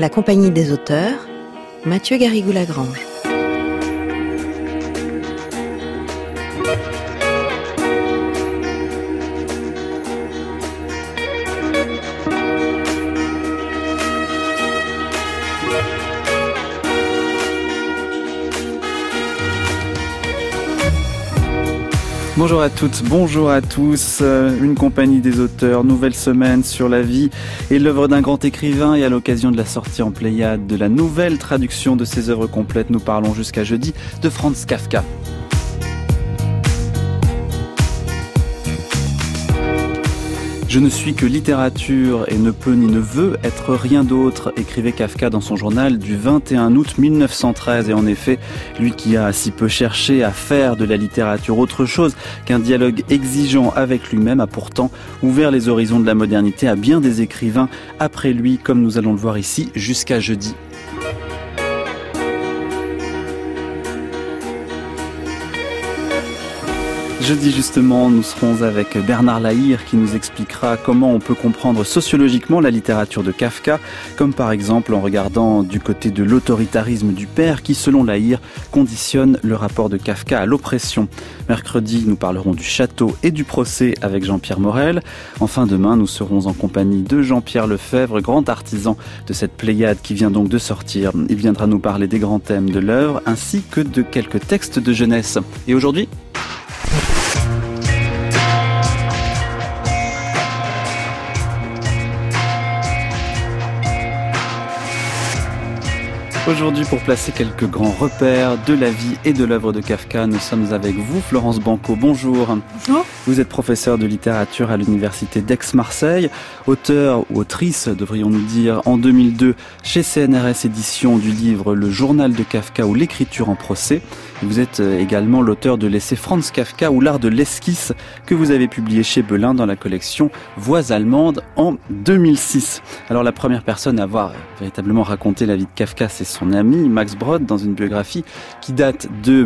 La compagnie des auteurs, Mathieu Garrigou-Lagrange. Bonjour à toutes, bonjour à tous, une compagnie des auteurs, nouvelle semaine sur la vie et l'œuvre d'un grand écrivain, et à l'occasion de la sortie en Pléiade de la nouvelle traduction de ses œuvres complètes, nous parlons jusqu'à jeudi de Franz Kafka. Je ne suis que littérature et ne peux ni ne veux être rien d'autre, écrivait Kafka dans son journal du 21 août 1913. Et en effet, lui qui a si peu cherché à faire de la littérature autre chose qu'un dialogue exigeant avec lui-même, a pourtant ouvert les horizons de la modernité à bien des écrivains après lui, comme nous allons le voir ici, jusqu'à jeudi. Jeudi justement, nous serons avec Bernard Lahire qui nous expliquera comment on peut comprendre sociologiquement la littérature de Kafka, comme par exemple en regardant du côté de l'autoritarisme du père qui, selon Lahire, conditionne le rapport de Kafka à l'oppression. Mercredi, nous parlerons du château et du procès avec Jean-Pierre Morel. Enfin, demain, nous serons en compagnie de Jean-Pierre Lefebvre, grand artisan de cette Pléiade qui vient donc de sortir. Il viendra nous parler des grands thèmes de l'œuvre ainsi que de quelques textes de jeunesse. Et aujourd'hui ? Aujourd'hui, pour placer quelques grands repères de la vie et de l'œuvre de Kafka, nous sommes avec vous, Florence Banco. Bonjour. Bonjour. Vous êtes professeure de littérature à l'université d'Aix-Marseille, auteure ou autrice, devrions-nous dire, en 2002 chez CNRS Éditions du livre Le journal de Kafka ou l'écriture en procès. Vous êtes également l'auteur de l'essai Franz Kafka ou l'art de l'esquisse que vous avez publié chez Belin dans la collection Voix allemandes en 2006. Alors la première personne à avoir véritablement raconté la vie de Kafka, c'est son ami Max Brod dans une biographie qui date de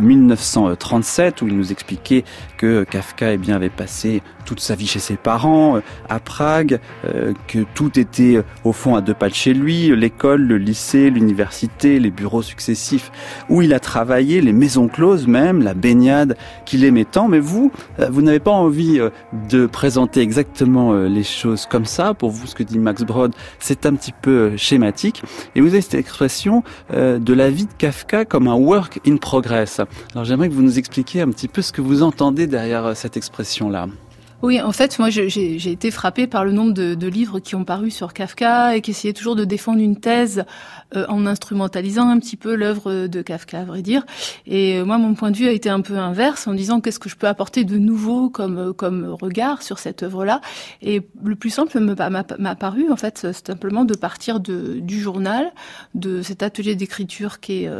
1937 où il nous expliquait que Kafka avait passé toute sa vie chez ses parents, à Prague, que tout était au fond à 2 pas de chez lui, l'école, le lycée, l'université, les bureaux successifs où il a travaillé, les maisons closes même, la baignade qu'il aimait tant. Mais vous n'avez pas envie de présenter exactement les choses comme ça. Pour vous, ce que dit Max Brod, c'est un petit peu schématique. Et vous avez cette expression de la vie de Kafka comme un work in progress. Alors j'aimerais que vous nous expliquiez un petit peu ce que vous entendez derrière cette expression-là. Oui, en fait, moi, j'ai été frappée par le nombre de livres qui ont paru sur Kafka et qui essayaient toujours de défendre une thèse en instrumentalisant un petit peu l'œuvre de Kafka, à vrai dire. Et moi, mon point de vue a été un peu inverse, en disant qu'est-ce que je peux apporter de nouveau comme regard sur cette œuvre-là. Et le plus simple m'a paru, en fait, simplement de partir du journal, de cet atelier d'écriture qui est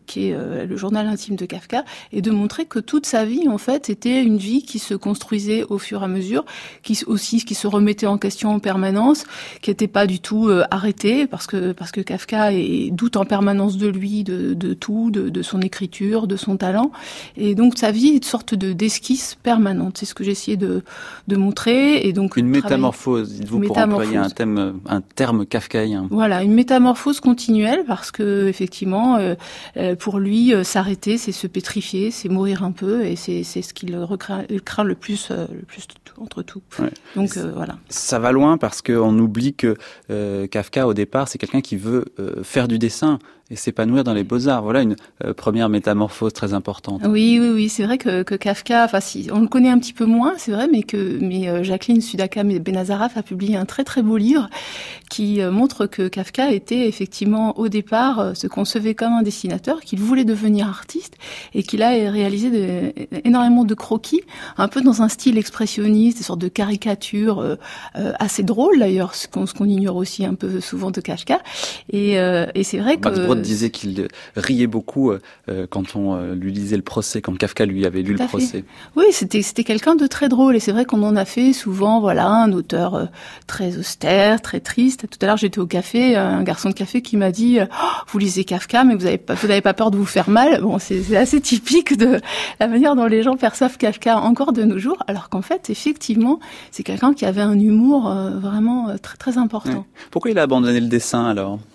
le journal intime de Kafka, et de montrer que toute sa vie, en fait, était une vie qui se construisait au fur et à mesure, qui se remettait en question en permanence, qui n'était pas du tout arrêtée, parce que Kafka doute en permanence de lui, de tout, de son écriture, de son talent, et donc sa vie est une sorte d'esquisse permanente. C'est ce que j'ai essayé de montrer, et donc une métamorphose, dites-vous, pour employer un terme kafkaïen. Voilà, une métamorphose continuelle, parce que effectivement, pour lui, s'arrêter, c'est se pétrifier, c'est mourir un peu, et c'est ce qu'il craint le plus entre tout. Ouais. Donc voilà. Ça va loin parce qu'on oublie que Kafka au départ c'est quelqu'un qui veut faire du dessin et s'épanouir dans les beaux-arts. Voilà une première métamorphose très importante. Oui, c'est vrai que Kafka, enfin si on le connaît un petit peu moins, c'est vrai, mais Jacqueline Sudakam et Benazaraf a publié un très très beau livre qui montre que Kafka était effectivement au départ se concevait comme un dessinateur, qu'il voulait devenir artiste et qu'il a réalisé énormément de croquis, un peu dans un style expressionniste, des sortes de caricatures assez drôles d'ailleurs, ce qu'on ignore aussi un peu souvent de Kafka. Et c'est vrai que Max Brod disait qu'il riait beaucoup quand on lui lisait le procès, quand Kafka lui avait lu le procès. Oui, c'était quelqu'un de très drôle, et c'est vrai qu'on en a fait souvent, voilà, un auteur très austère, très triste. Tout à l'heure, j'étais au café, un garçon de café qui m'a dit vous lisez Kafka, mais vous n'avez pas peur de vous faire mal. Bon, c'est assez typique de la manière dont les gens perçoivent Kafka encore de nos jours, alors qu'en fait, effectivement, c'est quelqu'un qui avait un humour vraiment très très important. Ouais. Pourquoi il a abandonné le dessin alors ?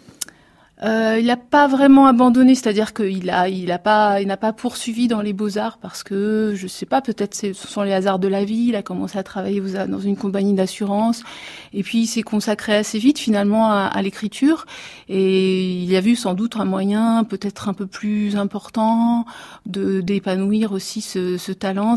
Il n'a pas vraiment abandonné, c'est-à-dire qu'il n'a pas poursuivi dans les beaux-arts parce que, je sais pas, peut-être ce sont les hasards de la vie. Il a commencé à travailler dans une compagnie d'assurance et puis il s'est consacré assez vite finalement à l'écriture et il a vu sans doute un moyen peut-être un peu plus important d'épanouir aussi ce talent,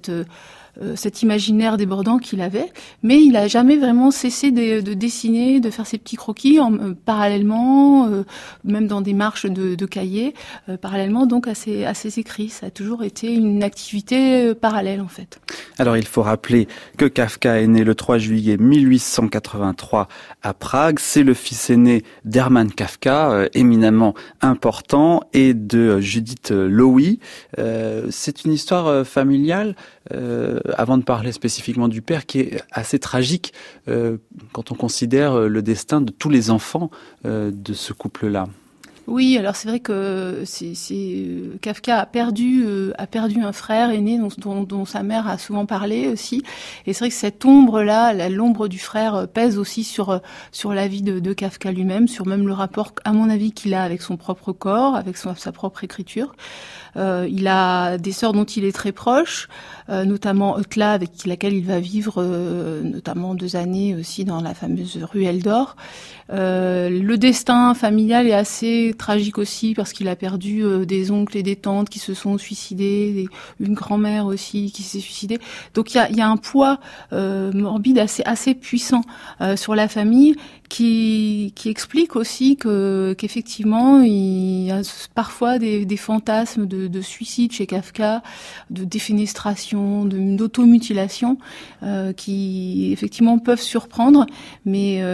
cet imaginaire débordant qu'il avait, mais il a jamais vraiment cessé de dessiner, de faire ses petits croquis parallèlement, même dans des marches de cahiers, parallèlement donc à ses écrits. Ça a toujours été une activité parallèle en fait. Alors il faut rappeler que Kafka est né le 3 juillet 1883 à Prague. C'est le fils aîné d'Hermann Kafka, éminemment important, et de Judith Lowy. C'est une histoire familiale, avant de parler spécifiquement du père, qui est assez tragique quand on considère le destin de tous les enfants de ce couple-là. Oui, alors c'est vrai que Kafka a perdu un frère aîné dont sa mère a souvent parlé aussi. Et c'est vrai que cette ombre-là, l'ombre du frère, pèse aussi sur la vie de Kafka lui-même, sur même le rapport, à mon avis, qu'il a avec son propre corps, avec sa propre écriture. Il a des sœurs dont il est très proche, notamment Otla, avec laquelle il va vivre notamment 2 années aussi dans la fameuse ruelle d'or. Le destin familial est assez tragique aussi parce qu'il a perdu des oncles et des tantes qui se sont suicidés, une grand-mère aussi qui s'est suicidée. Donc il y a un poids morbide assez puissant sur la famille qui explique aussi qu'effectivement il y a parfois des fantasmes de suicide chez Kafka, de défenestration, d'automutilation qui effectivement peuvent surprendre, mais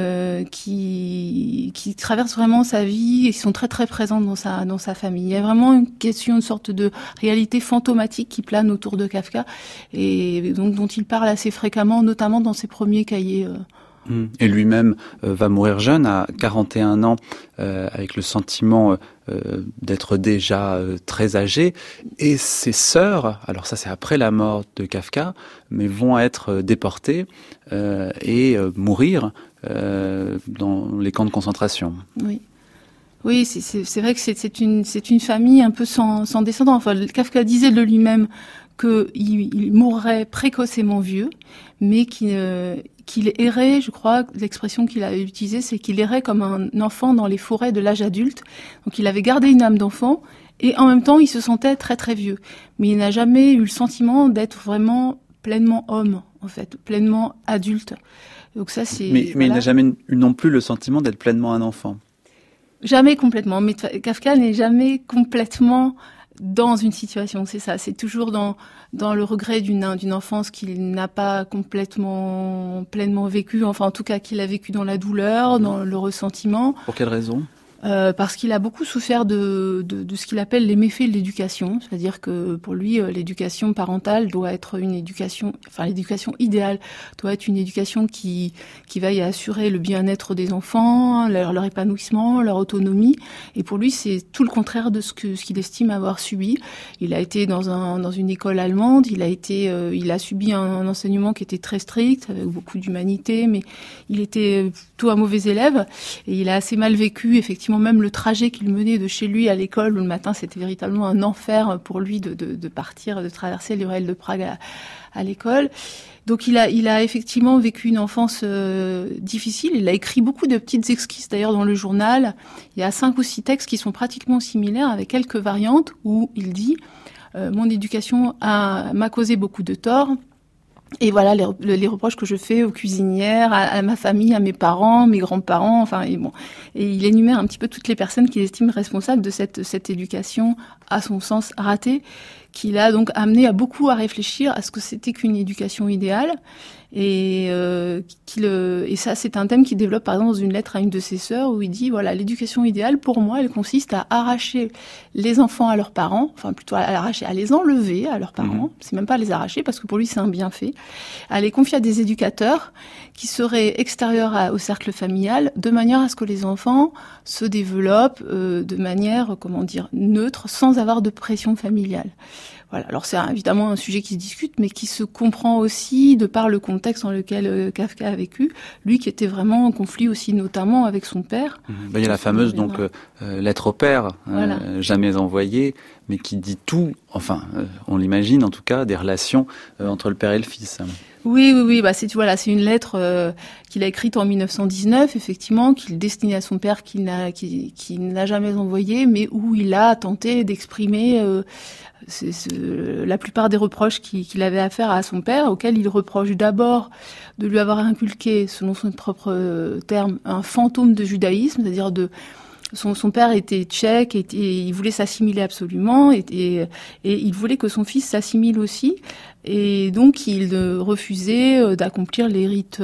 qui traversent vraiment sa vie et qui sont très très présentes dans sa famille. Il y a vraiment une sorte de réalité fantomatique qui plane autour de Kafka et donc dont il parle assez fréquemment, notamment dans ses premiers cahiers. Et lui-même va mourir jeune, à 41 ans, avec le sentiment d'être déjà très âgé. Et ses sœurs, alors ça c'est après la mort de Kafka, mais vont être déportées et mourir dans les camps de concentration. Oui, c'est vrai que c'est une famille un peu sans descendants. Enfin, Kafka disait de lui-même qu'il mourrait précocement vieux, mais qu'il errait, je crois, l'expression qu'il a utilisée, c'est qu'il errait comme un enfant dans les forêts de l'âge adulte. Donc il avait gardé une âme d'enfant et en même temps il se sentait très très vieux. Mais il n'a jamais eu le sentiment d'être vraiment pleinement homme, en fait, pleinement adulte. Donc ça c'est. Mais il n'a jamais eu non plus le sentiment d'être pleinement un enfant. Jamais complètement. Mais Kafka n'est jamais complètement dans une situation, c'est ça. C'est toujours dans le regret d'une enfance qu'il n'a pas complètement, pleinement vécu. Enfin, en tout cas, qu'il a vécu dans la douleur, dans le ressentiment. Pour quelle raison ? Parce qu'il a beaucoup souffert de ce qu'il appelle les méfaits de l'éducation, c'est-à-dire que pour lui l'éducation parentale doit être l'éducation idéale doit être une éducation qui veille à assurer le bien-être des enfants, leur épanouissement, leur autonomie, et pour lui c'est tout le contraire de ce qu'il estime avoir subi. Il a été dans une école allemande, il a subi un enseignement qui était très strict avec beaucoup d'humanité, mais il était plutôt un mauvais élève et il a assez mal vécu effectivement. Même le trajet qu'il menait de chez lui à l'école le matin, c'était véritablement un enfer pour lui de partir, de traverser les ruelles de Prague à l'école. Donc il a effectivement vécu une enfance difficile. Il a écrit beaucoup de petites esquisses d'ailleurs dans le journal. Il y a 5 ou 6 textes qui sont pratiquement similaires avec quelques variantes où il dit mon éducation m'a causé beaucoup de tort. Et voilà les reproches que je fais aux cuisinières, à ma famille, à mes parents, mes grands-parents, enfin et il énumère un petit peu toutes les personnes qu'il estime responsables de cette éducation à son sens ratée, qui l'a donc amené à beaucoup à réfléchir à ce que c'était qu'une éducation idéale. Et ça, c'est un thème qu'il développe par exemple dans une lettre à une de ses sœurs où il dit voilà, l'éducation idéale pour moi, elle consiste à arracher les enfants à leurs parents, enfin plutôt à les enlever à leurs parents. C'est même pas à les arracher parce que pour lui c'est un bienfait, à les confier à des éducateurs qui seraient extérieurs au cercle familial, de manière à ce que les enfants se développent de manière neutre, sans avoir de pression familiale. Voilà. Alors c'est évidemment un sujet qui se discute, mais qui se comprend aussi de par le contexte dans lequel Kafka a vécu. Lui qui était vraiment en conflit aussi, notamment avec son père. Il y a la fameuse lettre au père, voilà. Jamais envoyée, mais qui dit tout. Enfin, on l'imagine en tout cas, des relations entre le père et le fils. Oui. C'est une lettre qu'il a écrite en 1919, effectivement, qu'il destinait à son père, qu'il n'a jamais envoyée, mais où il a tenté d'exprimer la plupart des reproches qu'il avait à faire à son père, auquel il reproche d'abord de lui avoir inculqué, selon son propre terme, un fantôme de judaïsme, c'est-à-dire son père était tchèque et il voulait s'assimiler absolument et il voulait que son fils s'assimile aussi, et donc il refusait d'accomplir les rites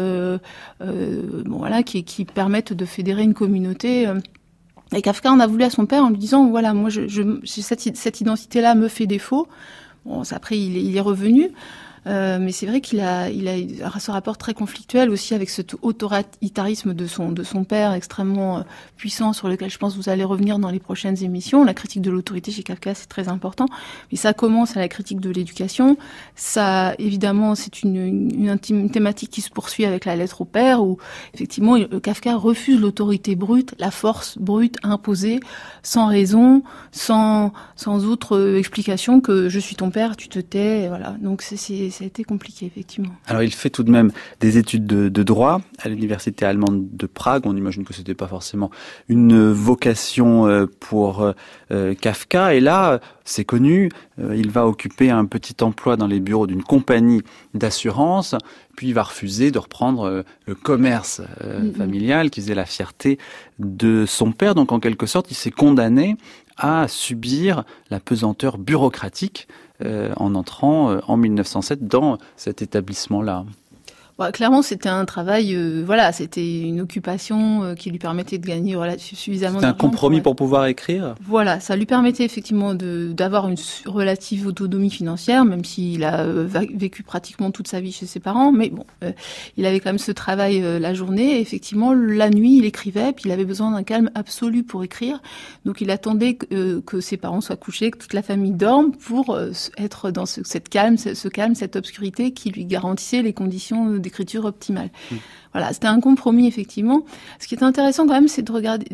qui permettent de fédérer une communauté. Et Kafka en a voulu à son père en lui disant voilà, moi cette identité-là me fait défaut. Bon, après il est revenu. Mais c'est vrai qu'il a ce rapport très conflictuel aussi avec cet autoritarisme de son père extrêmement puissant, sur lequel je pense que vous allez revenir dans les prochaines émissions. La critique de l'autorité chez Kafka, c'est très important. Mais ça commence à la critique de l'éducation. Ça, évidemment, c'est une thématique qui se poursuit avec la lettre au père, où effectivement Kafka refuse l'autorité brute, la force brute imposée, sans raison, sans autre explication que je suis ton père, tu te tais, voilà. Donc ça a été compliqué, effectivement. Alors, il fait tout de même des études de droit à l'université allemande de Prague. On imagine que c'était pas forcément une vocation pour Kafka. Et là, c'est connu, il va occuper un petit emploi dans les bureaux d'une compagnie d'assurance. Puis il va refuser de reprendre le commerce familial qui faisait la fierté de son père. Donc, en quelque sorte, il s'est condamné à subir la pesanteur bureaucratique en entrant en 1907 dans cet établissement-là. Bon, clairement, c'était un travail, c'était une occupation qui lui permettait de gagner suffisamment d'argent. C'était un compromis pour pouvoir écrire. Voilà, ça lui permettait effectivement d'avoir une relative autonomie financière, même s'il a vécu pratiquement toute sa vie chez ses parents. Mais bon, il avait quand même ce travail la journée. Et effectivement, la nuit, il écrivait, puis il avait besoin d'un calme absolu pour écrire. Donc, il attendait que ses parents soient couchés, que toute la famille dorme, pour être dans ce calme, cette obscurité qui lui garantissait les conditions d'écriture optimale. Voilà, c'était un compromis, effectivement. Ce qui est intéressant quand même, c'est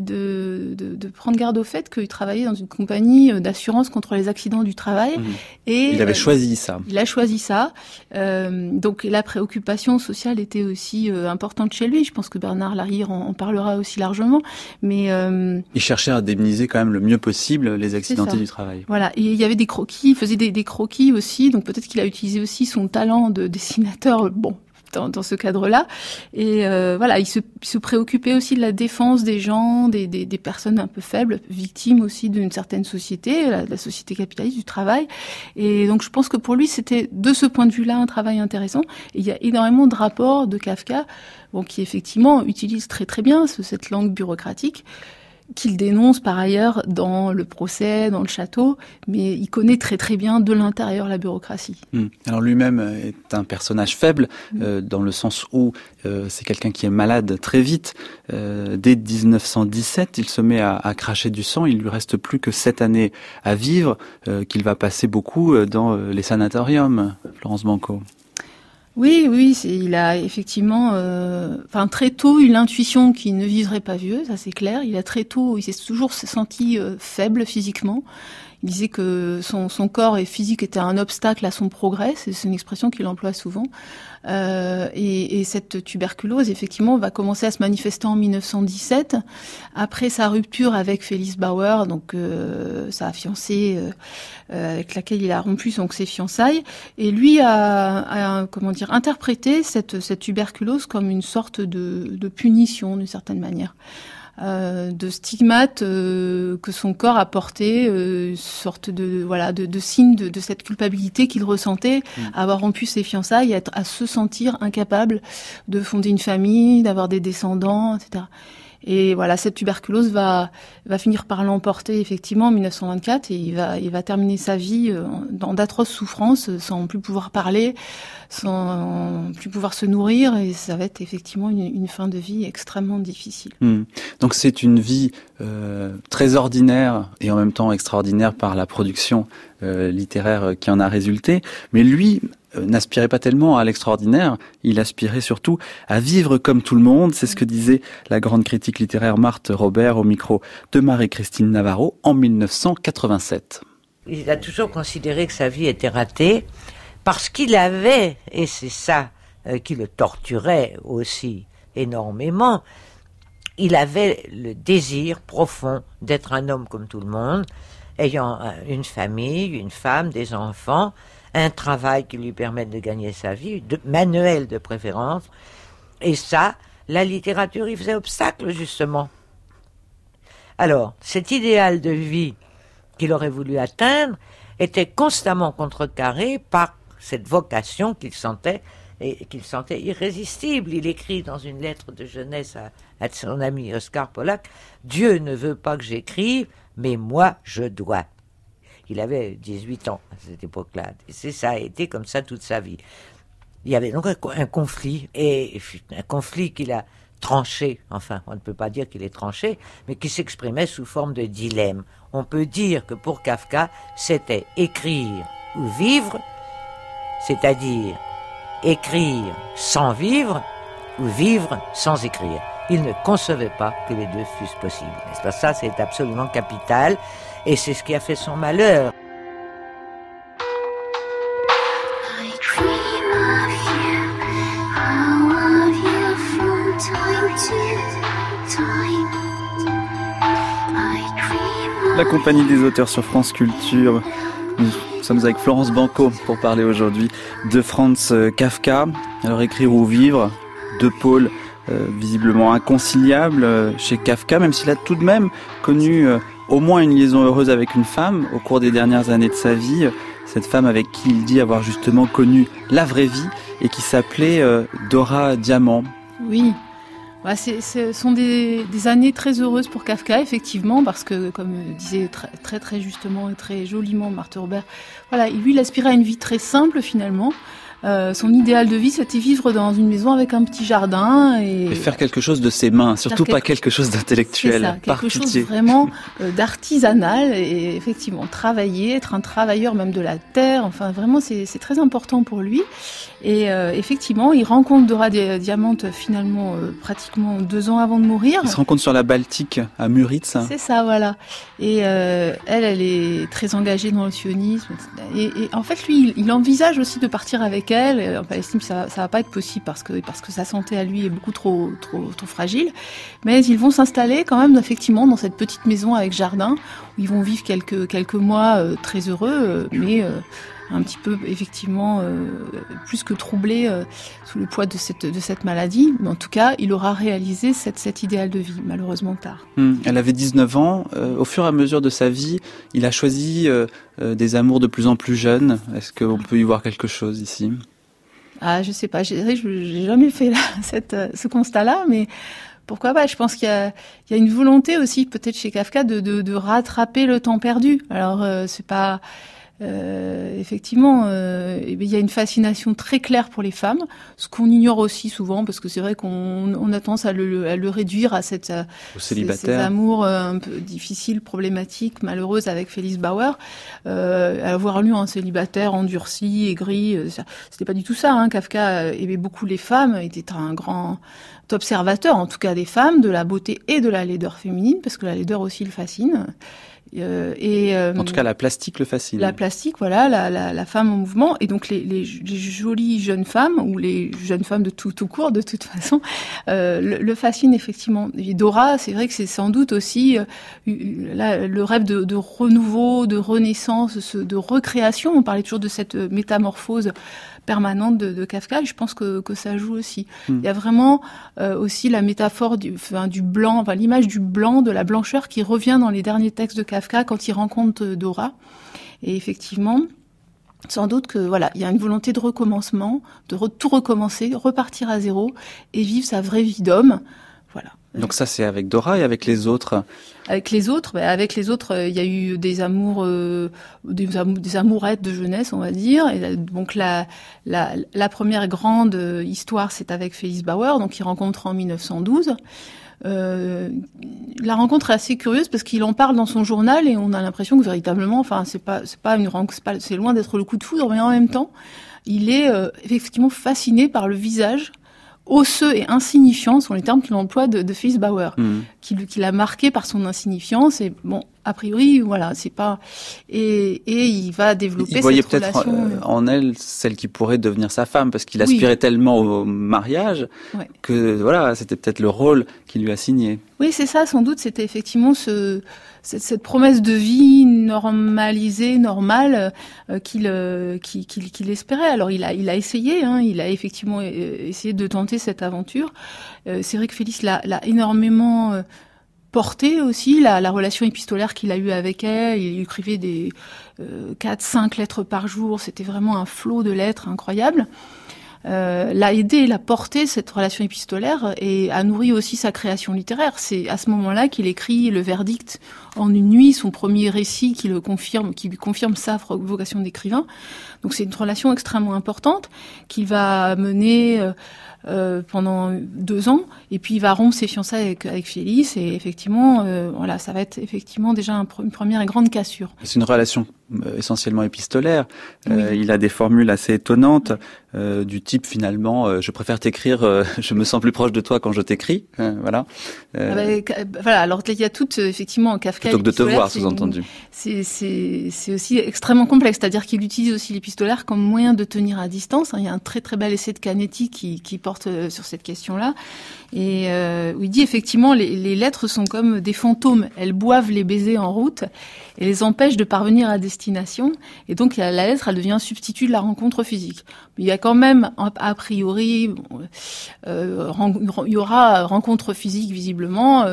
de prendre garde au fait qu'il travaillait dans une compagnie d'assurance contre les accidents du travail. Et il avait choisi ça. Il a choisi ça. Donc la préoccupation sociale était aussi importante chez lui. Je pense que Bernard Larrière en parlera aussi largement. Mais il cherchait à indemniser quand même le mieux possible les accidentés du travail. Voilà, et il y avait des croquis, il faisait des croquis aussi. Donc peut-être qu'il a utilisé aussi son talent de dessinateur. Bon. Dans ce cadre-là. Et il se préoccupait aussi de la défense des gens, des personnes un peu faibles, victimes aussi d'une certaine société, la société capitaliste du travail. Et donc je pense que pour lui, c'était de ce point de vue-là un travail intéressant. Et il y a énormément de rapports de Kafka, qui effectivement utilisent très très bien cette langue bureaucratique, qu'il dénonce par ailleurs dans le procès, dans le château, mais il connaît très très bien de l'intérieur la bureaucratie. Alors lui-même est un personnage faible, dans le sens où c'est quelqu'un qui est malade très vite. Dès 1917, il se met à cracher du sang. Il lui reste plus que 7 années à vivre, qu'il va passer beaucoup dans les sanatoriums, Florence Banco. Oui, il a effectivement, très tôt eu l'intuition qu'il ne vivrait pas vieux, ça c'est clair. Il s'est toujours senti faible physiquement. Il disait que son corps et physique était un obstacle à son progrès. C'est une expression qu'il emploie souvent. Et cette tuberculose, effectivement, va commencer à se manifester en 1917, après sa rupture avec Félix Bauer, donc sa fiancée avec laquelle il a rompu donc ses fiançailles. Et lui a interprété cette tuberculose comme une sorte de punition, d'une certaine manière. De stigmate que son corps a porté, sorte de signe de cette culpabilité qu'il ressentait à avoir rompu ses fiançailles, à se sentir incapable de fonder une famille, d'avoir des descendants, etc. Et voilà, cette tuberculose va finir par l'emporter effectivement en 1924 et il va terminer sa vie dans d'atroces souffrances, sans plus pouvoir parler, sans plus pouvoir se nourrir, et ça va être effectivement une fin de vie extrêmement difficile. Donc c'est une vie très ordinaire et en même temps extraordinaire par la production littéraire qui en a résulté, mais lui n'aspirait pas tellement à l'extraordinaire, il aspirait surtout à vivre comme tout le monde. C'est ce que disait la grande critique littéraire Marthe Robert au micro de Marie-Christine Navarro en 1987. Il a toujours considéré que sa vie était ratée parce qu'il avait, et c'est ça qui le torturait aussi énormément, il avait le désir profond d'être un homme comme tout le monde, ayant une famille, une femme, des enfants, un travail qui lui permette de gagner sa vie, manuel de préférence. Et ça, la littérature y faisait obstacle, justement. Alors, cet idéal de vie qu'il aurait voulu atteindre était constamment contrecarré par cette vocation qu'il sentait irrésistible. Il écrit dans une lettre de jeunesse à son ami Oscar Polak, « Dieu ne veut pas que j'écrive, mais moi, je dois. » Il avait 18 ans à cette époque-là. Et ça a été comme ça toute sa vie. Il y avait donc un conflit, et un conflit qu'il a tranché, enfin, on ne peut pas dire qu'il est tranché, mais qui s'exprimait sous forme de dilemme. On peut dire que pour Kafka, c'était écrire ou vivre, c'est-à-dire écrire sans vivre ou vivre sans écrire. Il ne concevait pas que les deux fussent possibles. N'est-ce pas? Ça, c'est absolument capital. Et c'est ce qui a fait son malheur. La compagnie des auteurs sur France Culture. Nous sommes avec Florence Banco pour parler aujourd'hui de Franz Kafka. Alors, écrire ou vivre, deux pôles visiblement inconciliables chez Kafka, même s'il a tout de même connu au moins une liaison heureuse avec une femme au cours des dernières années de sa vie, cette femme avec qui il dit avoir justement connu la vraie vie et qui s'appelait Dora Diamant. Oui, ce sont des années très heureuses pour Kafka, effectivement, parce que, comme disait très très justement et très joliment Marthe Robert, voilà, lui il aspirait à une vie très simple finalement. Son idéal de vie, c'était vivre dans une maison avec un petit jardin et faire quelque chose de ses mains, surtout pas quelque chose d'intellectuel. C'est ça, quelque chose vraiment d'artisanal et effectivement travailler, être un travailleur même de la terre. Enfin, vraiment, c'est très important pour lui. Et effectivement, il rencontre Dora Diamant finalement pratiquement 2 ans avant de mourir. Il se rencontre sur la Baltique à Müritz. C'est ça, voilà. Et elle est très engagée dans le sionisme. Et en fait, lui, il envisage aussi de partir avec elle. En Palestine, ça va pas être possible parce que sa santé à lui est beaucoup trop fragile. Mais ils vont s'installer quand même effectivement dans cette petite maison avec jardin où ils vont vivre quelques mois très heureux, mais un petit peu effectivement plus que troublé sous le poids de cette maladie. Mais en tout cas, il aura réalisé cet idéal de vie, malheureusement tard. Elle avait 19 ans. Au fur et à mesure de sa vie, il a choisi des amours de plus en plus jeunes. Est-ce qu'on peut y voir quelque chose ici ? Ah, je sais pas. J'ai jamais fait ce constat-là, mais pourquoi pas ? Je pense qu'il y a une volonté aussi, peut-être chez Kafka, de rattraper le temps perdu. Alors, c'est pas... effectivement, il y a une fascination très claire pour les femmes, ce qu'on ignore aussi souvent, parce que c'est vrai qu'on a tendance à le réduire à ces amours un peu difficiles, problématiques, malheureuses avec Félix Bauer. Avoir lu un célibataire endurci, aigri, c'était pas du tout ça. Kafka aimait beaucoup les femmes, était un grand observateur, en tout cas des femmes, de la beauté et de la laideur féminine, parce que la laideur aussi le fascine. En tout cas, la plastique le fascine. La plastique, voilà, la femme en mouvement, et donc les jolies jeunes femmes ou les jeunes femmes de tout court, de toute façon, le fascinent effectivement. Et Dora, c'est vrai que c'est sans doute aussi le rêve de renouveau, de renaissance, de recréation. On parlait toujours de cette métamorphose permanente de Kafka, et je pense que ça joue aussi. Il y a vraiment aussi la métaphore du blanc, l'image du blanc, de la blancheur qui revient dans les derniers textes de Kafka quand il rencontre Dora. Et effectivement, sans doute que il y a une volonté de recommencement, de tout recommencer, repartir à zéro et vivre sa vraie vie d'homme. Voilà. Donc ça, c'est avec Dora et avec les autres. Avec les autres, il y a eu des amours, des amourettes de jeunesse, on va dire. Et donc la première grande histoire, c'est avec Félix Bauer, donc il rencontre en 1912. La rencontre est assez curieuse parce qu'il en parle dans son journal et on a l'impression que véritablement, c'est loin d'être le coup de foudre, mais en même temps, il est effectivement fasciné par le visage osseux et insignifiant, sont les termes qu'il emploie de Félix Bauer, qui l'a marqué par son insignifiance. Et bon, a priori, voilà, c'est pas. Et il va développer cette relation. Il voyait peut-être en elle celle qui pourrait devenir sa femme, parce qu'il aspirait tellement au mariage que voilà, c'était peut-être le rôle qu'il lui a signé. Oui, c'est ça, sans doute, c'était effectivement cette promesse de vie normalisée, normale, qu'il espérait. Alors il a essayé, il a effectivement essayé de tenter cette aventure. C'est vrai que Félix l'a énormément porté aussi, la relation épistolaire qu'il a eue avec elle. Il écrivait des 4-5 lettres par jour, c'était vraiment un flot de lettres incroyable. L'a aidé, l'a porté, cette relation épistolaire, et a nourri aussi sa création littéraire. C'est à ce moment-là qu'il écrit Le Verdict en une nuit, son premier récit qui lui confirme sa vocation d'écrivain. Donc c'est une relation extrêmement importante qu'il va mener pendant 2 ans, et puis il va rompre ses fiançailles avec Félix, et effectivement, voilà, ça va être effectivement déjà une première et grande cassure. C'est une relation essentiellement épistolaire. Il a des formules assez étonnantes, du type finalement, je préfère t'écrire, je me sens plus proche de toi quand je t'écris, voilà. Voilà, alors il y a tout effectivement en Kafka. Plutôt que de te voir, sous-entendu. C'est aussi extrêmement complexe, c'est-à-dire qu'il utilise aussi l'épistolaire comme moyen de tenir à distance. Il y a un très très bel essai de Canetti qui porte sur cette question-là, et où il dit effectivement les lettres sont comme des fantômes, elles boivent les baisers en route et les empêchent de parvenir à destination, et donc la lettre, elle devient un substitut de la rencontre physique. Mais il y a quand même a priori, il y aura rencontre physique visiblement,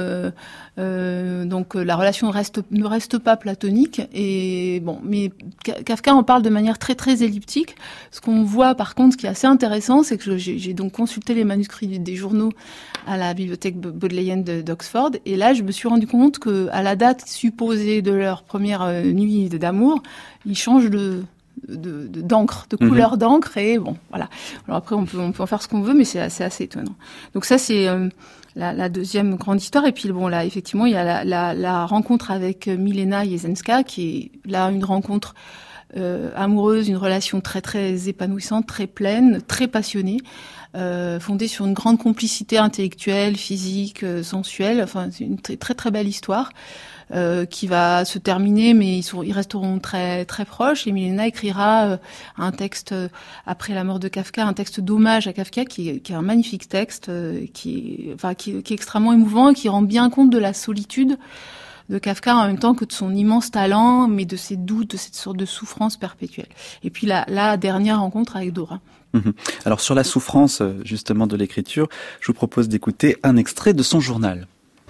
donc la relation ne reste pas platonique, et bon, mais Kafka en parle de manière très très elliptique. Ce qu'on voit par contre, ce qui est assez intéressant, c'est que j'ai donc consulté les manuscrits des journaux à la bibliothèque bodléienne d'Oxford, et là je me suis rendu compte que à la date supposée de leur première nuit d'amour, ils changent d'encre, de couleur d'encre, et bon, voilà. Alors après, on peut en faire ce qu'on veut, mais c'est assez étonnant. Donc ça, c'est la deuxième grande histoire. Et puis bon, là, effectivement, il y a la rencontre avec Milena Jesenska, qui est là une rencontre amoureuse, une relation très très épanouissante, très pleine, très passionnée, fondée sur une grande complicité intellectuelle, physique, sensuelle. Enfin, c'est une très très belle histoire. Qui va se terminer, mais ils resteront très très proches. Et Milena écrira un texte après la mort de Kafka, un texte d'hommage à Kafka, qui est un magnifique texte, qui est extrêmement émouvant et qui rend bien compte de la solitude de Kafka en même temps que de son immense talent, mais de ses doutes, de cette sorte de souffrance perpétuelle. Et puis la dernière rencontre avec Dora. Alors sur la souffrance justement de l'écriture, je vous propose d'écouter un extrait de son journal.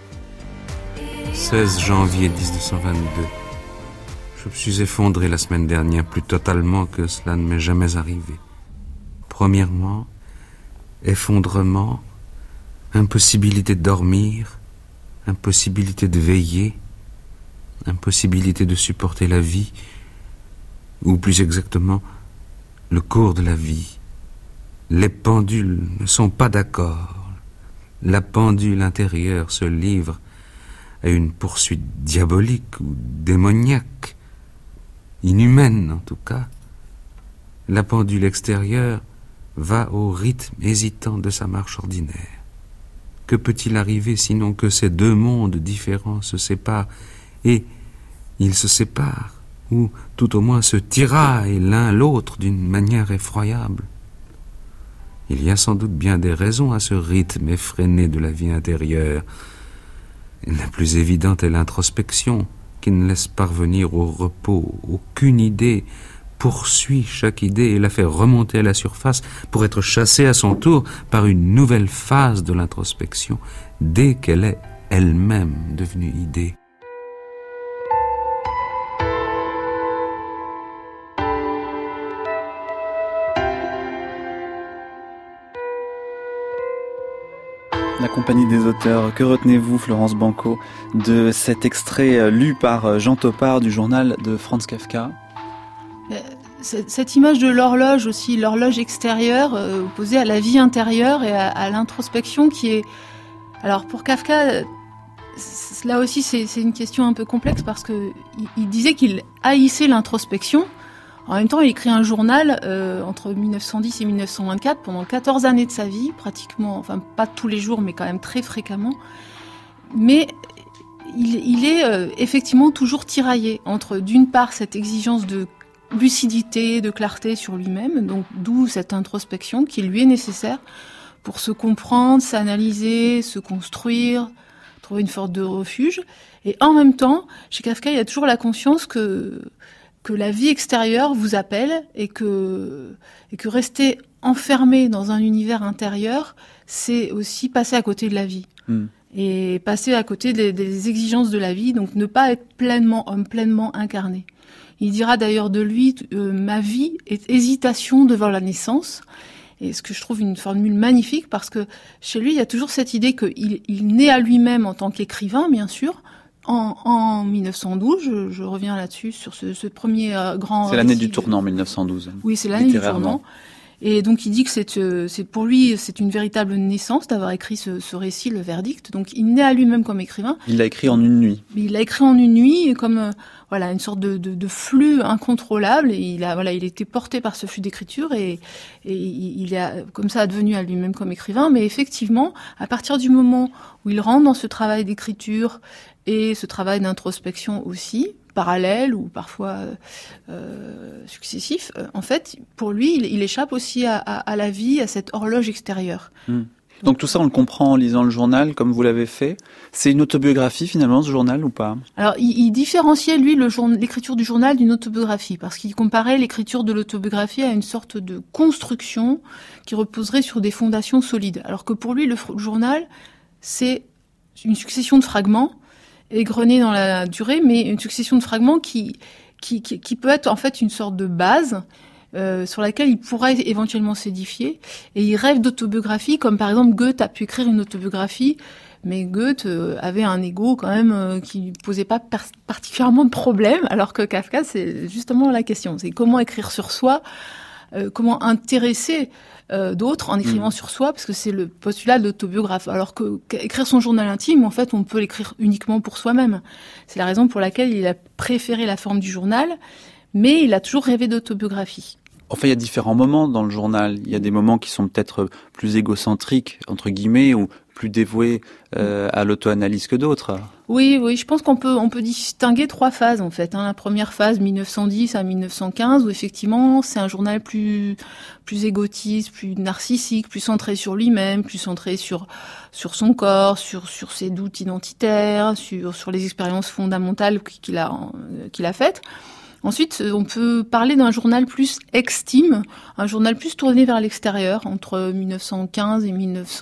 16 janvier 1922. Je me suis effondré la semaine dernière plus totalement que cela ne m'est jamais arrivé. Premièrement, effondrement, impossibilité de dormir, impossibilité de veiller, impossibilité de supporter la vie, ou plus exactement, le cours de la vie. Les pendules ne sont pas d'accord. La pendule intérieure se livre à une poursuite diabolique ou démoniaque, inhumaine en tout cas. La pendule extérieure va au rythme hésitant de sa marche ordinaire. Que peut-il arriver sinon que ces deux mondes différents se séparent, et ils se séparent, ou tout au moins se tiraillent l'un l'autre d'une manière effroyable. Il y a sans doute bien des raisons à ce rythme effréné de la vie intérieure. La plus évidente est l'introspection, qui ne laisse parvenir au repos aucune idée, poursuit chaque idée et la fait remonter à la surface pour être chassée à son tour par une nouvelle phase de l'introspection, dès qu'elle est elle-même devenue idée. La compagnie des auteurs. Que retenez-vous, Florence Banco, de cet extrait lu par Jean Topard du journal de Franz Kafka ? Cette image de l'horloge aussi, l'horloge extérieure opposée à la vie intérieure et à l'introspection qui est... Alors pour Kafka, là aussi c'est une question un peu complexe parce que il disait qu'il haïssait l'introspection. En même temps, il écrit un journal entre 1910 et 1924 pendant 14 années de sa vie, pratiquement, enfin pas tous les jours mais quand même très fréquemment. Mais il est effectivement toujours tiraillé entre d'une part cette exigence de lucidité, de clarté sur lui-même, donc d'où cette introspection qui lui est nécessaire pour se comprendre, s'analyser, se construire, trouver une sorte de refuge. Et en même temps, chez Kafka, il y a toujours la conscience que la vie extérieure vous appelle et que rester enfermé dans un univers intérieur, c'est aussi passer à côté de la vie. Et passer à côté des exigences de la vie, donc ne pas être pleinement homme, pleinement incarné. Il dira d'ailleurs de lui, ma vie est hésitation devant la naissance. Et ce que je trouve une formule magnifique parce que chez lui, il y a toujours cette idée qu'il naît à lui-même en tant qu'écrivain, bien sûr. En 1912, je reviens là-dessus, sur ce premier grand... C'est l'année du tournant, 1912. Oui, c'est l'année du tournant. Et donc il dit que c'est pour lui, c'est une véritable naissance d'avoir écrit ce récit, Le Verdict. Donc il naît à lui-même comme écrivain. Il l'a écrit en une nuit. Il l'a écrit en une nuit, comme voilà une sorte de flux incontrôlable. Et il était porté par ce flux d'écriture et il est comme ça devenu à lui-même comme écrivain. Mais effectivement, à partir du moment où il rentre dans ce travail d'écriture et ce travail d'introspection aussi, parallèle ou parfois successif, en fait, pour lui, il échappe aussi à la vie, à cette horloge extérieure. Donc tout ça, on le comprend en lisant le journal, comme vous l'avez fait. C'est une autobiographie, finalement, ce journal, ou pas ? Alors, il différenciait, lui, l'écriture du journal d'une autobiographie, parce qu'il comparait l'écriture de l'autobiographie à une sorte de construction qui reposerait sur des fondations solides. Alors que pour lui, le journal, c'est une succession de fragments, égrenés dans la durée, mais une succession de fragments qui peut être en fait une sorte de base sur laquelle il pourrait éventuellement s'édifier. Et il rêve d'autobiographie, comme par exemple Goethe a pu écrire une autobiographie, mais Goethe avait un ego quand même qui ne posait pas particulièrement de problème, alors que Kafka, c'est justement la question. C'est comment écrire sur soi, comment intéresser d'autres en écrivant sur soi, parce que c'est le postulat de l'autobiographe. Alors qu'écrire son journal intime, en fait, on peut l'écrire uniquement pour soi-même. C'est la raison pour laquelle il a préféré la forme du journal, mais il a toujours rêvé d'autobiographie. Enfin, il y a différents moments dans le journal. Il y a des moments qui sont peut-être plus égocentriques, entre guillemets, ou plus dévoués à l'auto-analyse que d'autres. Oui, je pense qu'on peut distinguer 3 phases, en fait. La première phase, 1910 à 1915, où effectivement, c'est un journal plus égotiste, plus narcissique, plus centré sur lui-même, plus centré sur son corps, sur ses doutes identitaires, sur les expériences fondamentales qu'il a faites. Ensuite, on peut parler d'un journal plus extime, un journal plus tourné vers l'extérieur, entre 1915 et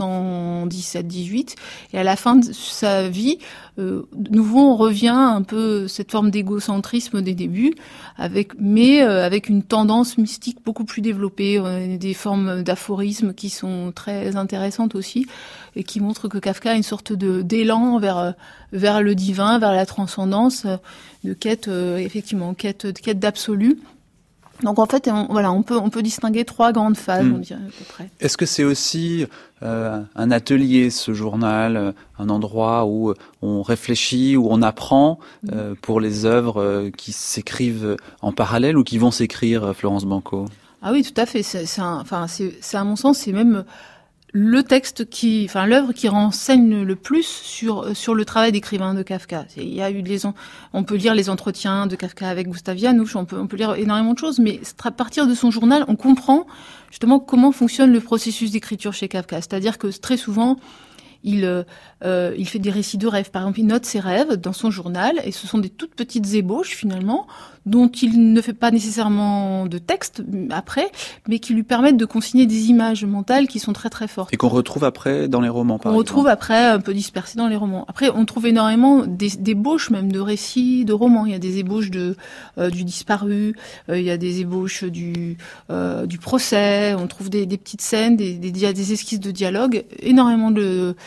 1917-18. Et à la fin de sa vie, de nouveau, on revient un peu cette forme d'égocentrisme des débuts, avec une tendance mystique beaucoup plus développée, des formes d'aphorismes qui sont très intéressantes aussi, et qui montrent que Kafka a une sorte d'élan vers le divin, vers la transcendance, de quête, effectivement, quête d'absolu. Donc en fait, on peut distinguer 3 grandes phases, on dirait à peu près. Est-ce que c'est aussi un atelier, ce journal, un endroit où on réfléchit, où on apprend pour les œuvres qui s'écrivent en parallèle ou qui vont s'écrire, Florence Banco ? Ah oui, tout à fait. C'est à mon sens, c'est même le texte l'œuvre qui renseigne le plus sur le travail d'écrivain de Kafka. Il y a eu on peut lire les entretiens de Kafka avec Gustav Janouch, on peut lire énormément de choses, mais à partir de son journal, on comprend justement comment fonctionne le processus d'écriture chez Kafka. C'est-à-dire que très souvent, il fait des récits de rêves. Par exemple, il note ses rêves dans son journal, et ce sont des toutes petites ébauches, finalement, dont il ne fait pas nécessairement de texte après, mais qui lui permettent de consigner des images mentales qui sont très très fortes. Et qu'on retrouve après dans les romans, par exemple. On retrouve après un peu dispersés dans les romans. Après, on trouve énormément d'ébauches même de récits, de romans. Il y a des ébauches du disparu, il y a des ébauches du procès, on trouve des petites scènes, des esquisses de dialogue, énormément